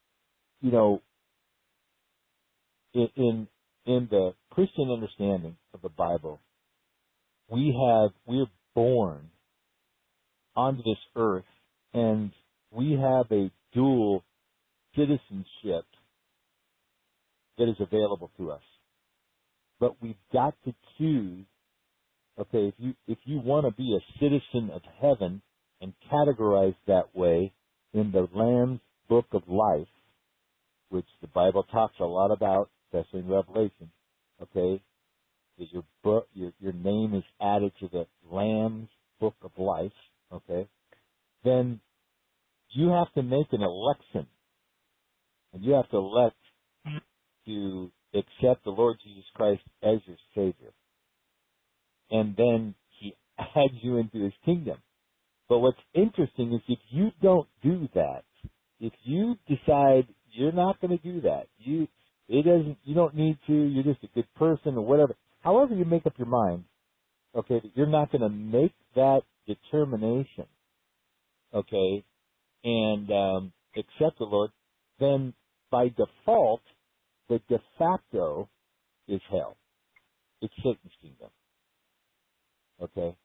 in the Christian understanding of the Bible, we're born onto this earth, and we have a dual citizenship that is available to us. But we've got to choose. Okay, if you want to be a citizen of heaven and categorized that way in the Lamb's Book of Life, which the Bible talks a lot about, especially in Revelation, okay, that your name is added to the Lamb's Book of Life, okay, then you have to make an election, and you have to elect to accept the Lord Jesus Christ as your Savior. And then He adds you into His kingdom. But what's interesting is if you don't do that, if you decide you're not going to do that, you don't need to, you're just a good person or whatever. However you make up your mind, okay, that you're not going to make that determination, okay, and accept the Lord, then by default, the de facto is hell. It's Satan's kingdom. Okay?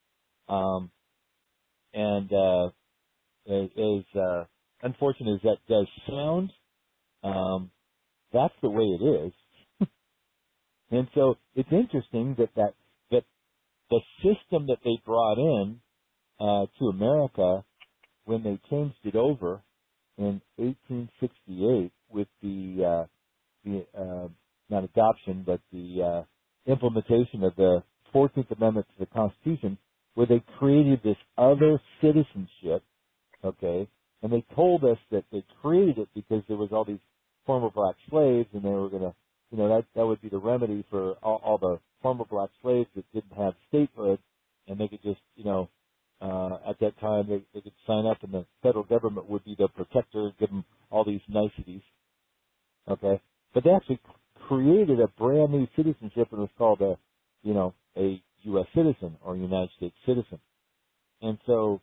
As unfortunate as that does sound, that's the way it is. And so it's interesting that the system that they brought in to America when they changed it over in 1868 with the not adoption, but the implementation of the 14th Amendment to the Constitution, where they created this other citizenship, okay, and they told us that they created it because there was all these former black slaves, and they were going to, that would be the remedy for all the former black slaves that didn't have statehood, and they could just, at that time they could sign up, and the federal government would be the protector, give them all these niceties, okay. But they actually created a brand new citizenship, and it was called a U.S. citizen or United States citizen. And so,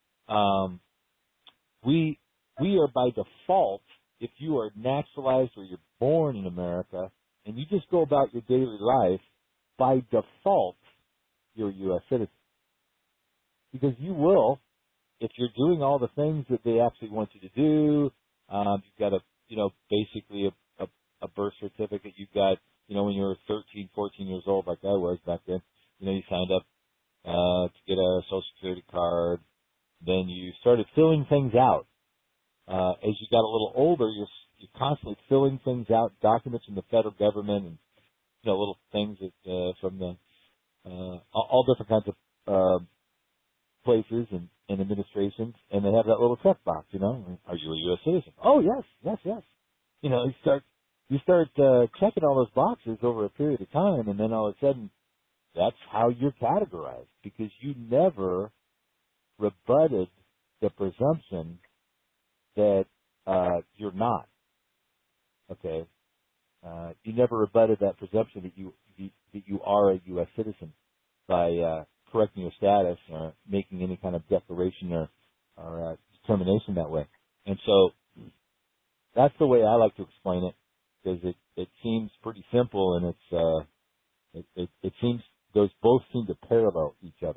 we are by default, if you are naturalized or you're born in America and you just go about your daily life, by default, you're a U.S. citizen. Because you will, if you're doing all the things that they actually want you to do, you've got basically a birth certificate. You've got, when you were 13, 14 years old, like I was back then, you signed up to get a Social Security card. Then you started filling things out. As you got a little older, you're constantly filling things out, documents from the federal government, and little things that from the all different kinds of places and administrations, and they have that little checkbox. Are you a U.S. citizen? Oh, yes. You start checking all those boxes over a period of time, and then all of a sudden, that's how you're categorized, because you never rebutted the presumption that you're not. Okay, you never rebutted that presumption that you are a U.S. citizen by correcting your status or making any kind of declaration or determination that way. And so that's the way I like to explain it, because it seems pretty simple, and it seems those both seem to parallel each other.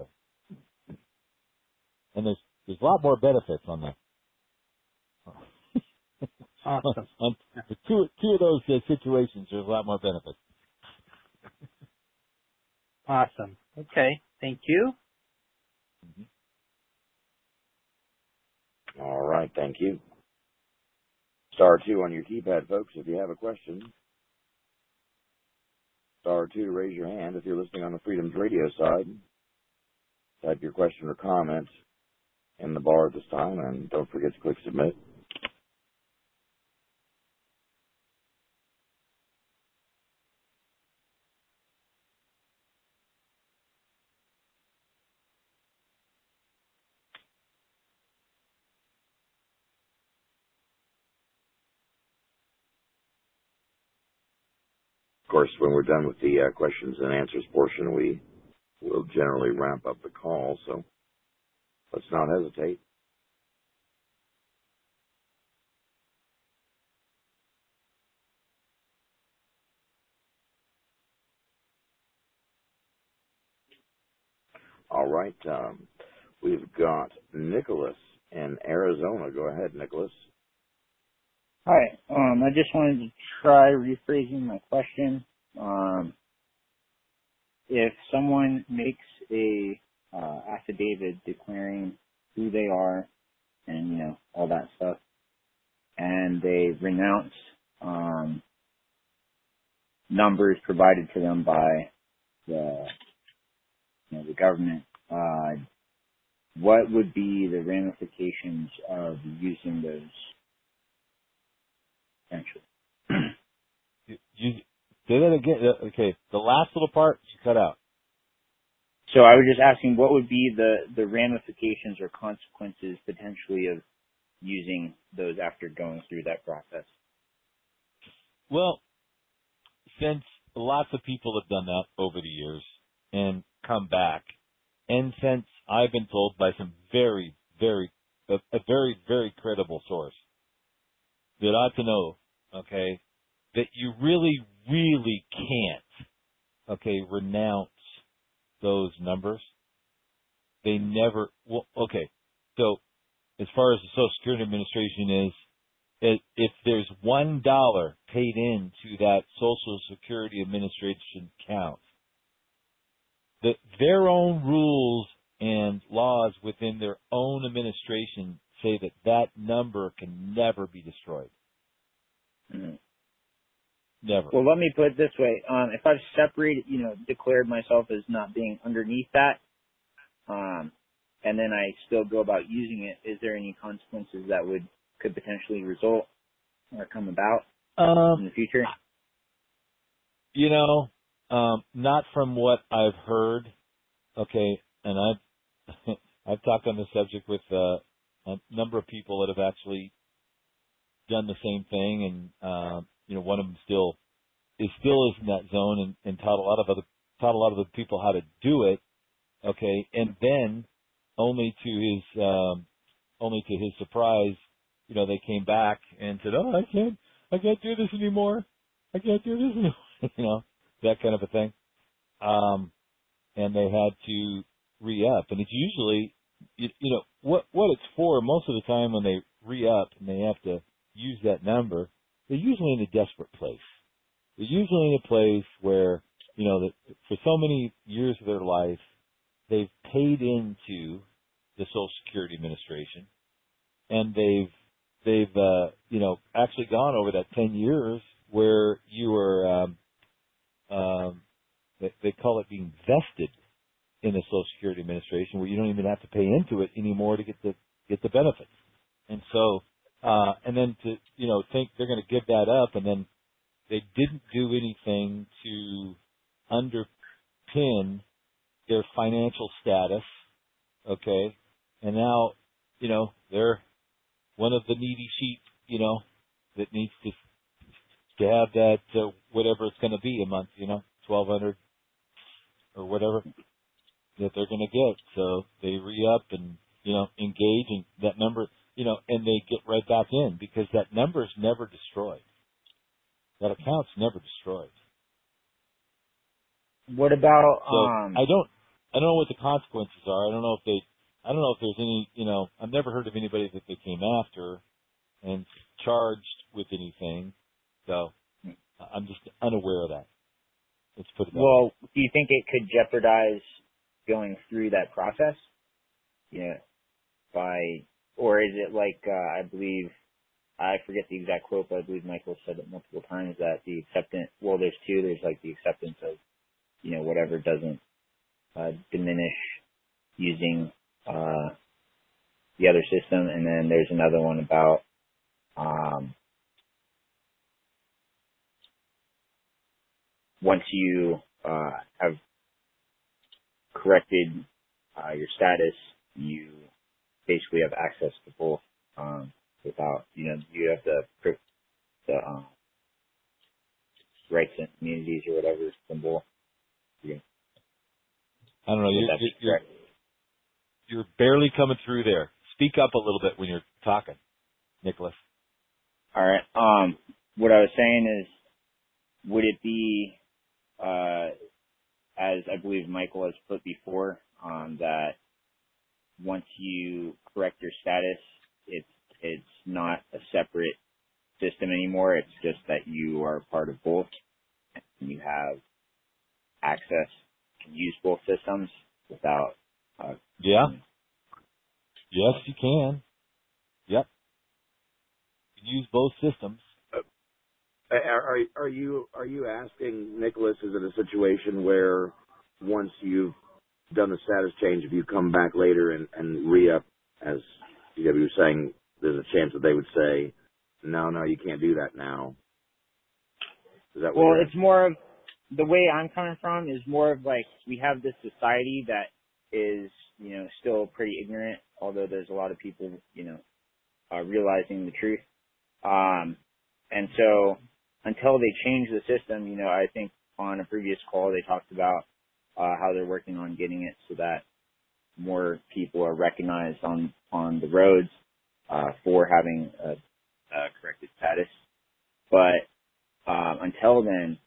And there's a lot more benefits on that. Awesome. For two of those situations, there's a lot more benefits. Awesome. Okay. Thank you. All right. Thank you. Star 2 on your keypad, folks, if you have a question. Star 2 to raise your hand if you're listening on the Freedoms Radio side. Type your question or comment in the bar at this time, and don't forget to click submit. Of course, when we're done with the questions and answers portion, we will generally ramp up the call, so let's not hesitate. All right. We've got Nicholas in Arizona. Go ahead, Nicholas. Hi. I just wanted to try rephrasing my question. If someone makes a affidavit declaring who they are and all that stuff, and they renounce numbers provided to them by the government, what would be the ramifications of using those? Essentially. You say that again. Okay, the last little part you cut out. So I was just asking, what would be the ramifications or consequences potentially of using those after going through that process? Well, since lots of people have done that over the years and come back, and since I've been told by some very, very credible source that ought to know, okay, that you really, really can't, okay, renounce those numbers. They never, well, okay, so as far as the Social Security Administration is, if there's $1 paid into that Social Security Administration account, their own rules and laws within their own administration say that number can never be destroyed. Mm-hmm. Never. Well, let me put it this way. If I've separated, declared myself as not being underneath that, and then I still go about using it, is there any consequences that could potentially result or come about in the future? Not from what I've heard. Okay, and I've talked on the subject with a number of people that have actually done the same thing, and one of them still is in that zone and taught a lot of the people how to do it. Okay, and then only to his surprise, they came back and said, "Oh, I can't do this anymore. I can't do this anymore." That kind of a thing. And they had to re-up, and it's usually, what it's for. Most of the time when they re-up and they have to use that number, they're usually in a desperate place. They're usually in a place where, that for so many years of their life, they've paid into the Social Security Administration, and they've actually gone over that 10 years where you were, they call it being vested in the Social Security Administration, where you don't even have to pay into it anymore to get the benefits. And so, and then to think they're going to give that up, and then they didn't do anything to underpin their financial status, okay? And now, they're one of the needy sheep, that needs to have that whatever it's going to be a month, $1,200 or whatever that they're going to get. So they re-up and engage, and that number, and they get right back in, because that number is never destroyed. That account's never destroyed. What about? So I don't know what the consequences are. I don't know if there's any. I've never heard of anybody that they came after and charged with anything. So I'm just unaware of that. Let's put it that way. Well, do you think it could jeopardize going through that process? Or is it like, I believe, I forget the exact quote, but I believe Michael said it multiple times, that the acceptance, well, there's two. There's like the acceptance of, whatever doesn't diminish using the other system, and then there's another one about once you have corrected your status, you basically have access to both without, you have the rights and immunities or whatever symbol. Yeah. I don't know. You're barely coming through there. Speak up a little bit when you're talking, Nicholas. All right. What I was saying is, would it be, as I believe Michael has put before, that once you correct your status, it's not a separate system anymore. It's just that you are part of both, and you have access to use both systems without. Yeah. Yes, you can. Yep. You can use both systems. Are you asking, Nicholas, is it a situation where once you've done the status change, if you come back later and re-up, as you were saying, there's a chance that they would say, no, you can't do that now? Is that well, it's more of, the way I'm coming from is more of like, we have this society that is, still pretty ignorant, although there's a lot of people, realizing the truth. And so until they change the system, I think on a previous call they talked about how they're working on getting it so that more people are recognized on the roads for having a corrected status. But until then,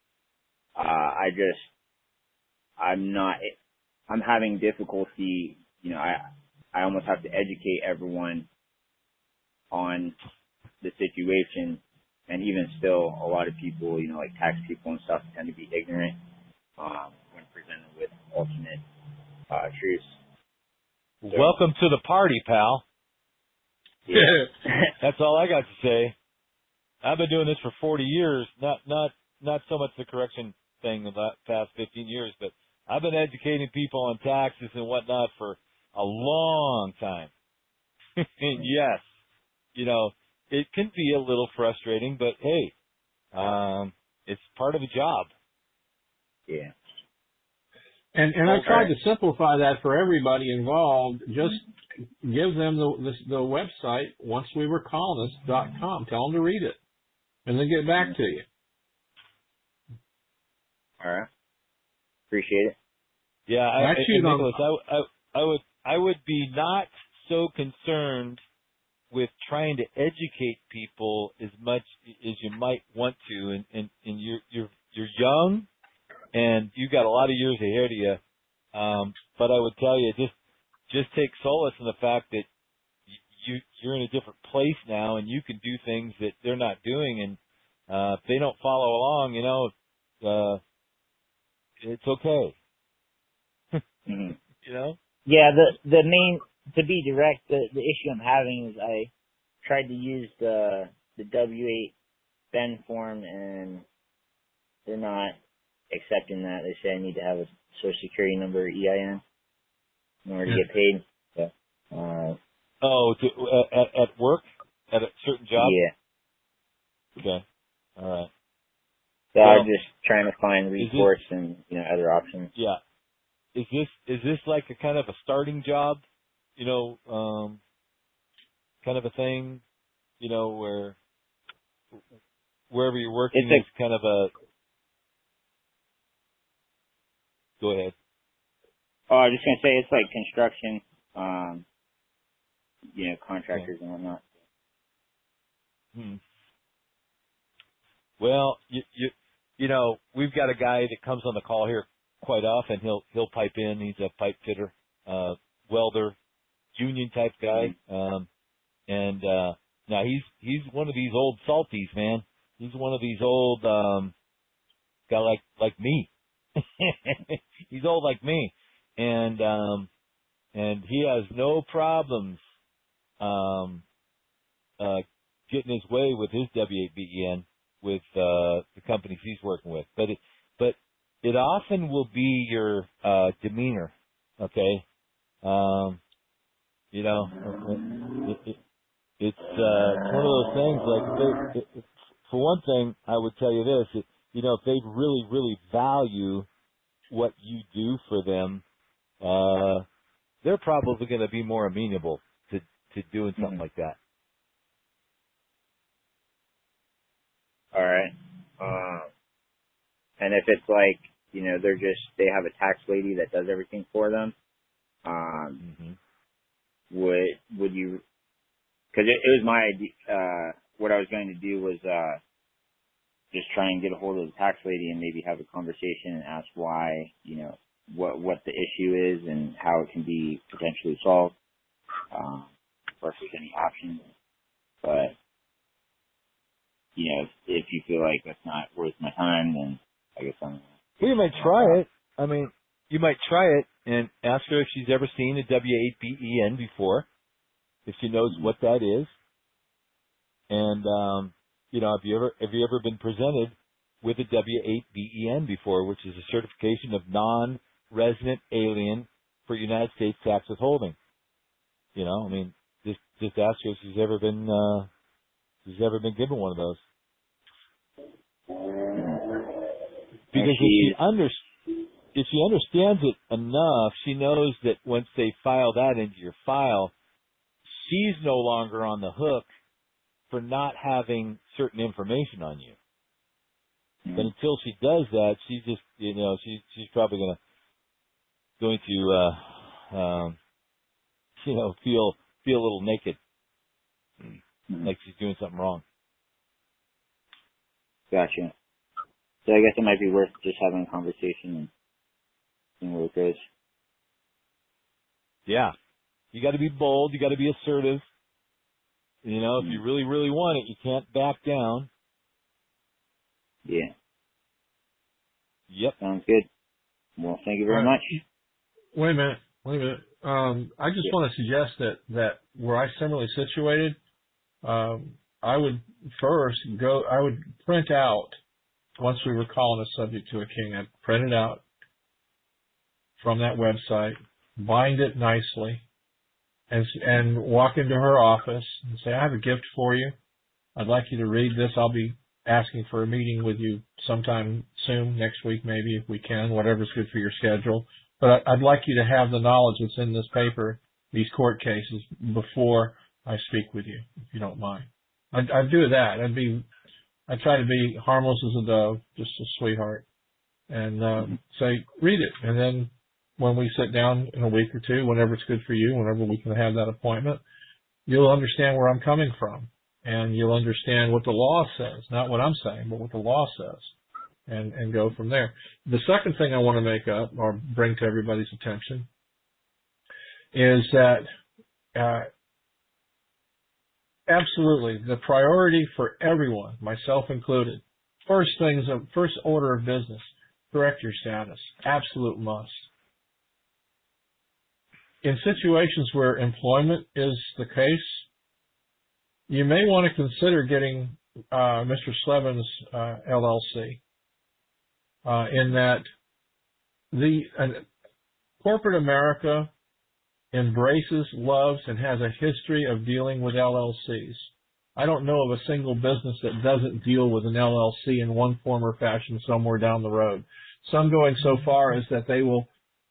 I'm having difficulty. I almost have to educate everyone on the situation, and even still, a lot of people, like tax people and stuff, tend to be ignorant when presented with alternate truths. So, welcome to the party, pal. Yeah. That's all I got to say. I've been doing this for 40 years. Not so much the correction thing in the past 15 years, but I've been educating people on taxes and whatnot for a long time. And yes, you know, it can be a little frustrating, but hey, it's part of the job. Yeah. And I tried to simplify that for everybody involved. Just give them the website, oncewewerecolonists.com. Tell them to read it, and then get back to you. All right. Appreciate it. Yeah, Nicholas, I would be not so concerned with trying to educate people as much as you might want to, and you're young, and you've got a lot of years ahead of you. But I would tell you, just take solace in the fact that you're in a different place now, and you can do things that they're not doing. And if they don't follow along, you know, it's okay. Mm-hmm. You know? Yeah. The main, to be direct, the issue I'm having is I tried to use the W-8 Ben form, and they're not accepting that. They say I need to have a Social Security number, EIN, in order to get paid. So, at work? At a certain job? Yeah. Okay. All right. So I'm just trying to find reports and, you know, other options. Yeah. Is this like a kind of a starting job? You know, kind of a thing, you know, where wherever you're working is kind of a. Go ahead. Oh, I was just gonna say it's like construction, you know, contractors and whatnot. Well, you know, we've got a guy that comes on the call here quite often. He'll pipe in. He's a pipe fitter, welder, union type guy. And now he's one of these old salties, man. He's one of these old guy like me. He's old like me, and he has no problems getting his way with his W-8 BEN with the companies he's working with. But it often will be your demeanor, okay? You know, it's one of those things. Like, for one thing, I would tell you this: you know, if they really, really value what you do for them, they're probably going to be more amenable to doing something like that. All right. And if it's like, you know, they have a tax lady that does everything for them, would you? Because it was my idea. What I was going to do was just try and get a hold of the tax lady and maybe have a conversation and ask why, you know, what the issue is and how it can be potentially solved, or if there's any options. But, you know, if you feel like that's not worth my time, then I guess I'm... Well, you might try it. I mean, you might try it and ask her if she's ever seen a W-8 BEN before, if she knows what that is. And, you know, have you ever been presented with a W-8 BEN before, which is a certification of non-resident alien for United States tax withholding? You know, I mean, just ask her if she's ever been given one of those. Because if she understands it enough, she knows that once they file that into your file, she's no longer on the hook for not having certain information on you. But until she does that, she's just, you know, she's probably going to you know, feel a little naked, like she's doing something wrong. Gotcha. So I guess it might be worth just having a conversation and seeing where it goes. Yeah. You got to be bold. You got to be assertive. You know, if you really, really want it, you can't back down. Yeah. Yep. Sounds good. Well, thank you very much. Wait a minute. I just want to suggest that were I similarly situated, I would print out, once we were colonists subject to a king, I'd print it out, from that website, bind it nicely, and walk into her office and say, I have a gift for you. I'd like you to read this. I'll be asking for a meeting with you sometime soon, next week maybe if we can, whatever's good for your schedule. But I'd like you to have the knowledge that's in this paper, these court cases, before I speak with you, if you don't mind. I'd do that. I'd try to be harmless as a dove, just a sweetheart, and say, read it. And then when we sit down in a week or two, whenever it's good for you, whenever we can have that appointment, you'll understand where I'm coming from. And you'll understand what the law says, not what I'm saying, but what the law says, and go from there. The second thing I want to make up or bring to everybody's attention is that absolutely the priority for everyone, myself included, first order of business, correct your status, absolute must. In situations where employment is the case, you may want to consider getting Mr. Slevin's LLC, in that corporate America embraces, loves, and has a history of dealing with LLCs. I don't know of a single business that doesn't deal with an LLC in one form or fashion somewhere down the road. Some going so far as that they will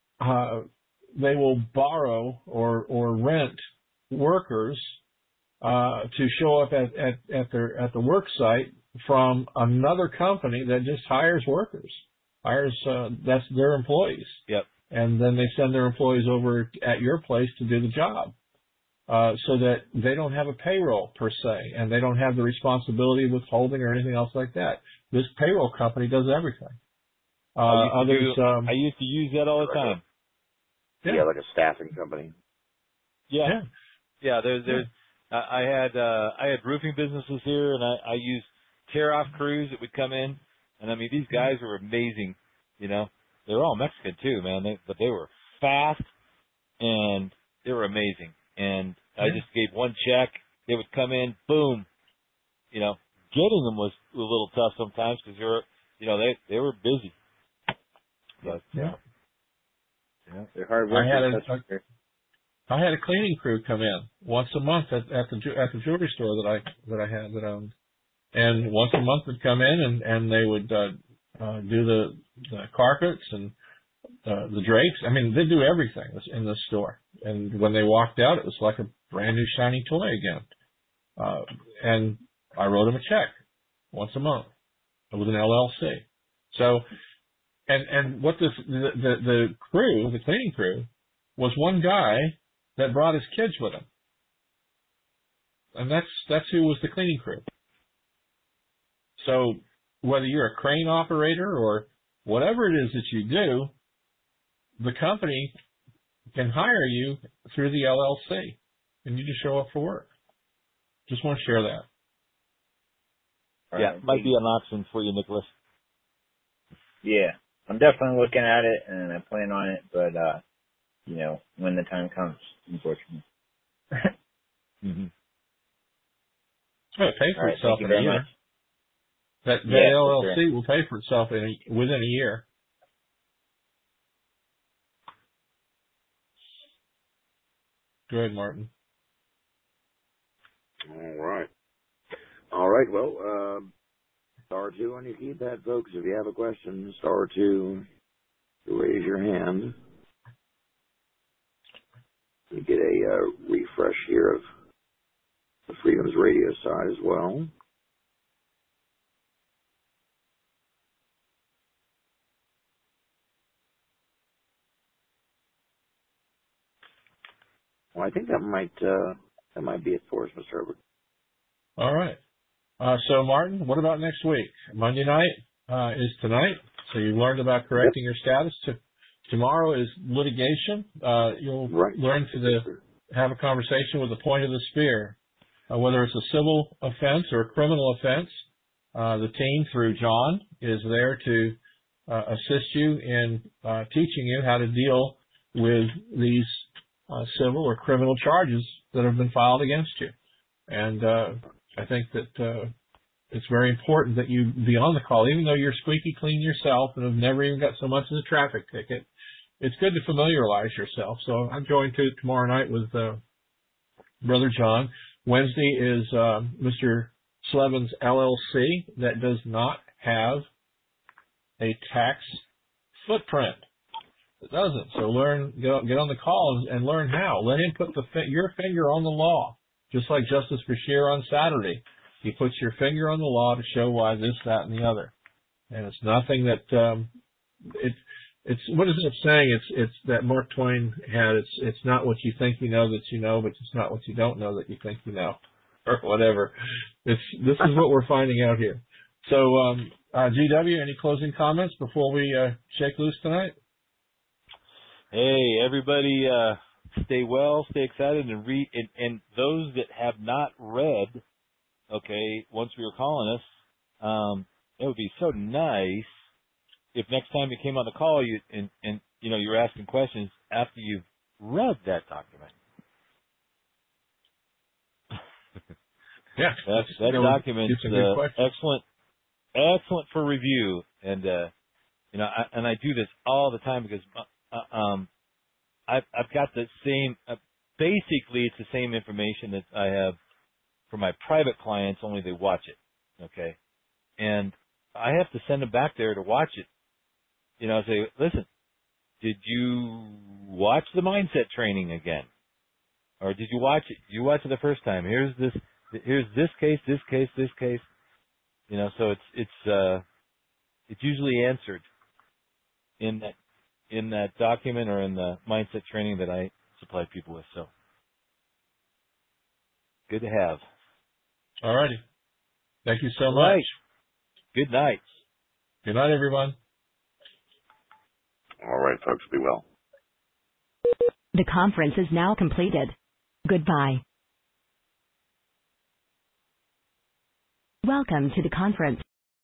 borrow or rent workers to show up at the work site from another company that just hires workers, that's their employees. Yep. And then they send their employees over at your place to do the job, so that they don't have a payroll per se, and they don't have the responsibility of withholding or anything else like that. This payroll company does everything. I used to use that all the time. Yeah, like a staffing company. Yeah. There's. I had roofing businesses here, and I used tear-off crews that would come in, and I mean these guys were amazing. You know, they were all Mexican too, man. But they were fast, and they were amazing. And I just gave one check. They would come in, boom. You know, getting them was a little tough sometimes because they were busy. But they're hard workers. I had a cleaning crew come in once a month at the jewelry store that I owned, and once a month would come in and they would do the carpets and the drapes. I mean, they do everything in the store. And when they walked out, it was like a brand new shiny toy again. And I wrote them a check once a month with an LLC. So, and what the cleaning crew was one guy that brought his kids with him. And that's who was the cleaning crew. So whether you're a crane operator or whatever it is that you do, the company can hire you through the LLC, and you just show up for work. Just want to share that. Yeah, might be an option for you, Nicholas. Yeah, I'm definitely looking at it, and I plan on it, but, when the time comes, unfortunately. Mm-hmm. Well, it pays for itself in a year. Much. That LLC will pay for itself within a year. Go ahead, Martin. All right. Well, star 2 on your keypad, folks. If you have a question, star 2 to raise your hand. We get a refresh here of the Freedoms Radio side as well. Well, I think that might be it for us, Mr. Herbert. All right. So, Martin, what about next week? Monday night is tonight. So you learned about correcting your status. Tomorrow is litigation. You'll learn to have a conversation with the point of the spear. Whether it's a civil offense or a criminal offense, the team through John is there to assist you in teaching you how to deal with these civil or criminal charges that have been filed against you. And I think that it's very important that you be on the call, even though you're squeaky clean yourself and have never even got so much as a traffic ticket. it's good to familiarize yourself. So I'm joined tomorrow night with Brother John. Wednesday is Mr. Slevins LLC that does not have a tax footprint. It doesn't. So get on the call and learn how. Let him put your finger on the law, just like Justice Bashir on Saturday. He puts your finger on the law to show why this, that, and the other. And it's nothing that it's what is it saying? It's that Mark Twain had. It's not what you think you know that you know, but it's not what you don't know that you think you know, or whatever. This is what we're finding out here. So, GW, any closing comments before we shake loose tonight? Hey, everybody, stay well, stay excited, and read. And those that have not read, okay, once we were calling us, it would be so nice if next time you came on the call, you were asking questions after you've read that document. Yeah, that document's excellent for review, and I do this all the time because I've got the same. Basically, it's the same information that I have for my private clients, only they watch it. Okay, and I have to send them back there to watch it. Say, listen, did you watch the mindset training again, or did you watch it? You watch it the first time. Here's this case, this case, this case. So it's usually answered in that document or in the mindset training that I supply people with. So good to have. All righty. Thank you so much. Right. Good night. Good night, everyone. All right, folks, be well. The conference is now completed. Goodbye. Welcome to the conference.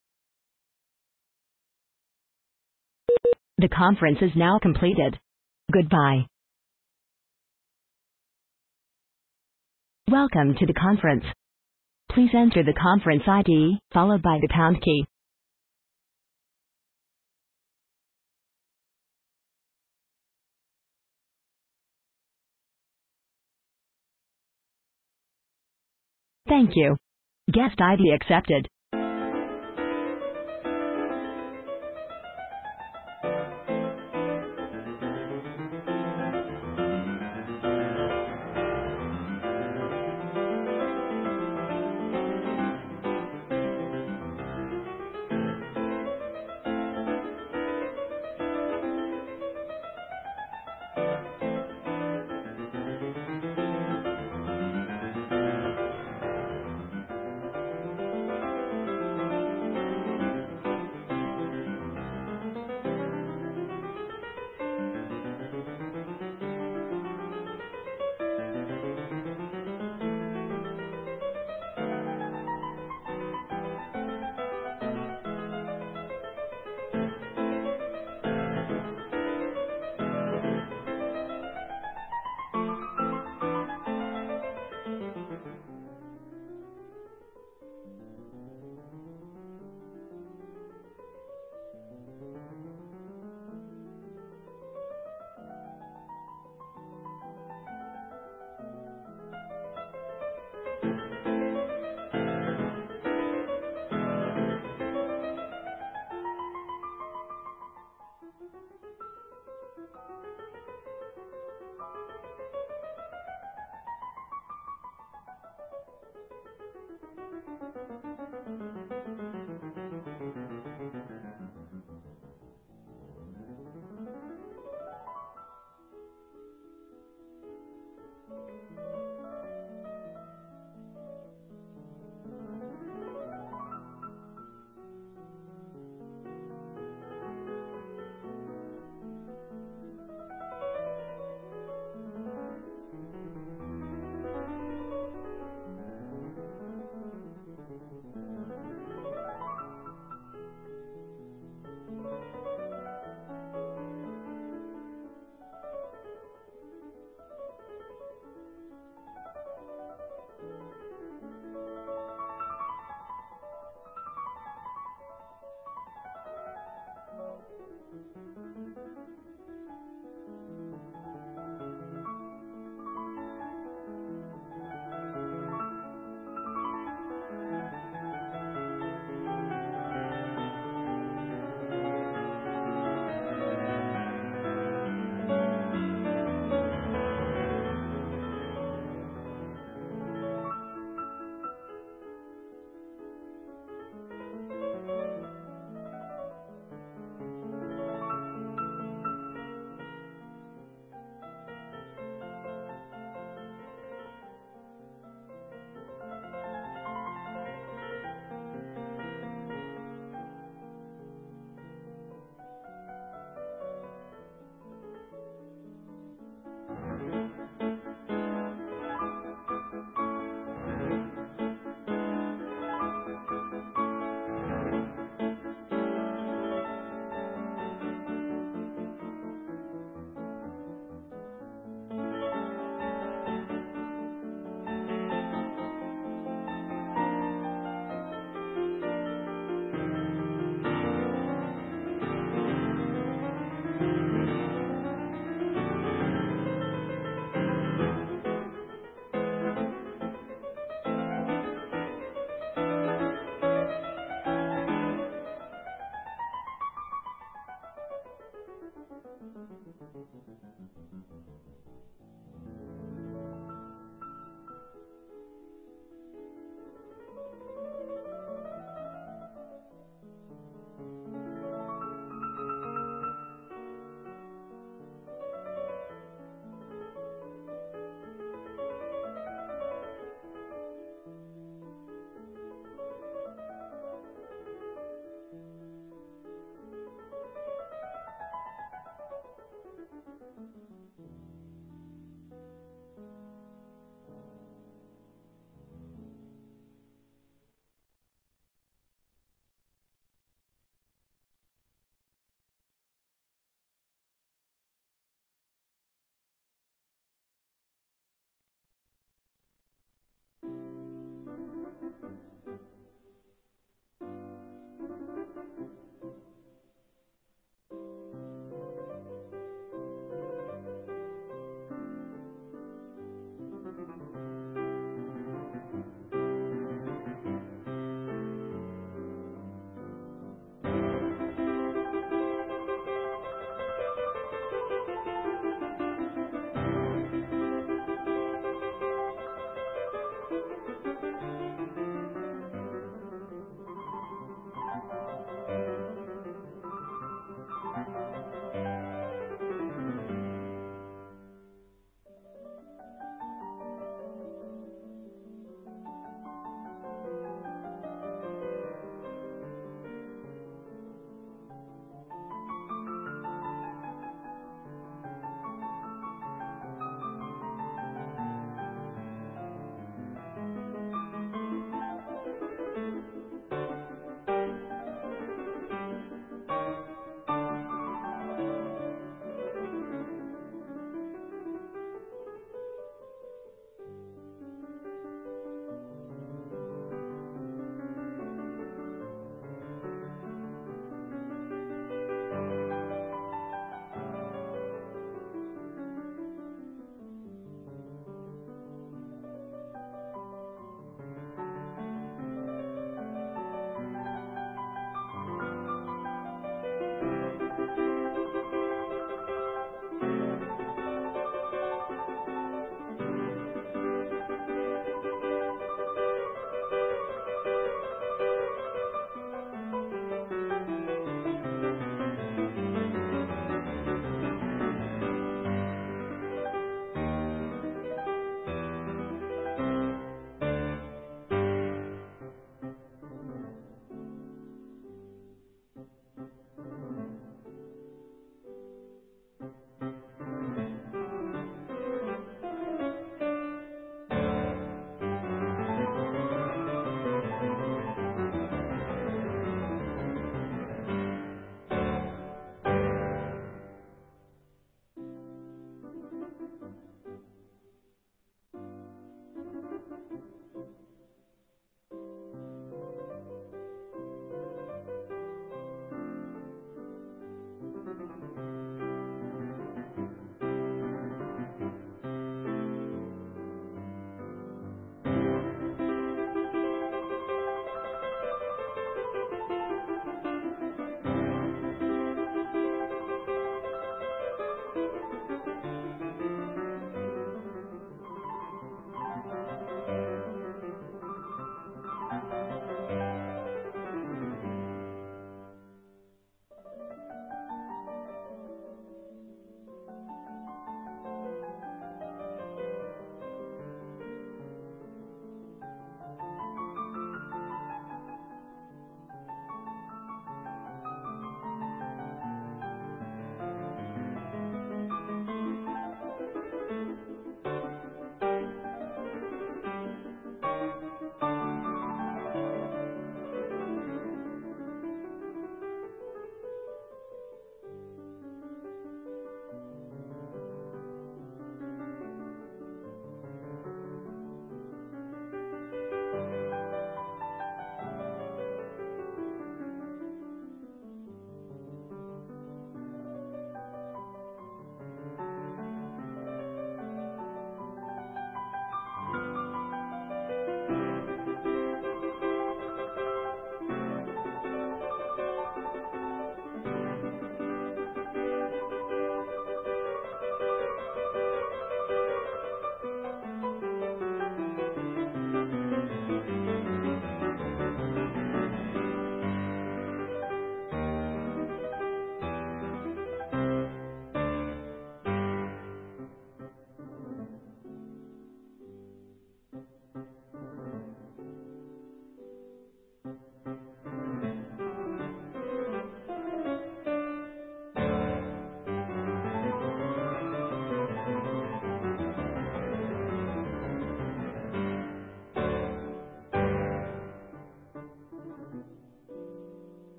The conference is now completed. Goodbye. Welcome to the conference. Please enter the conference ID, followed by the pound key. Thank you. Guest ID accepted.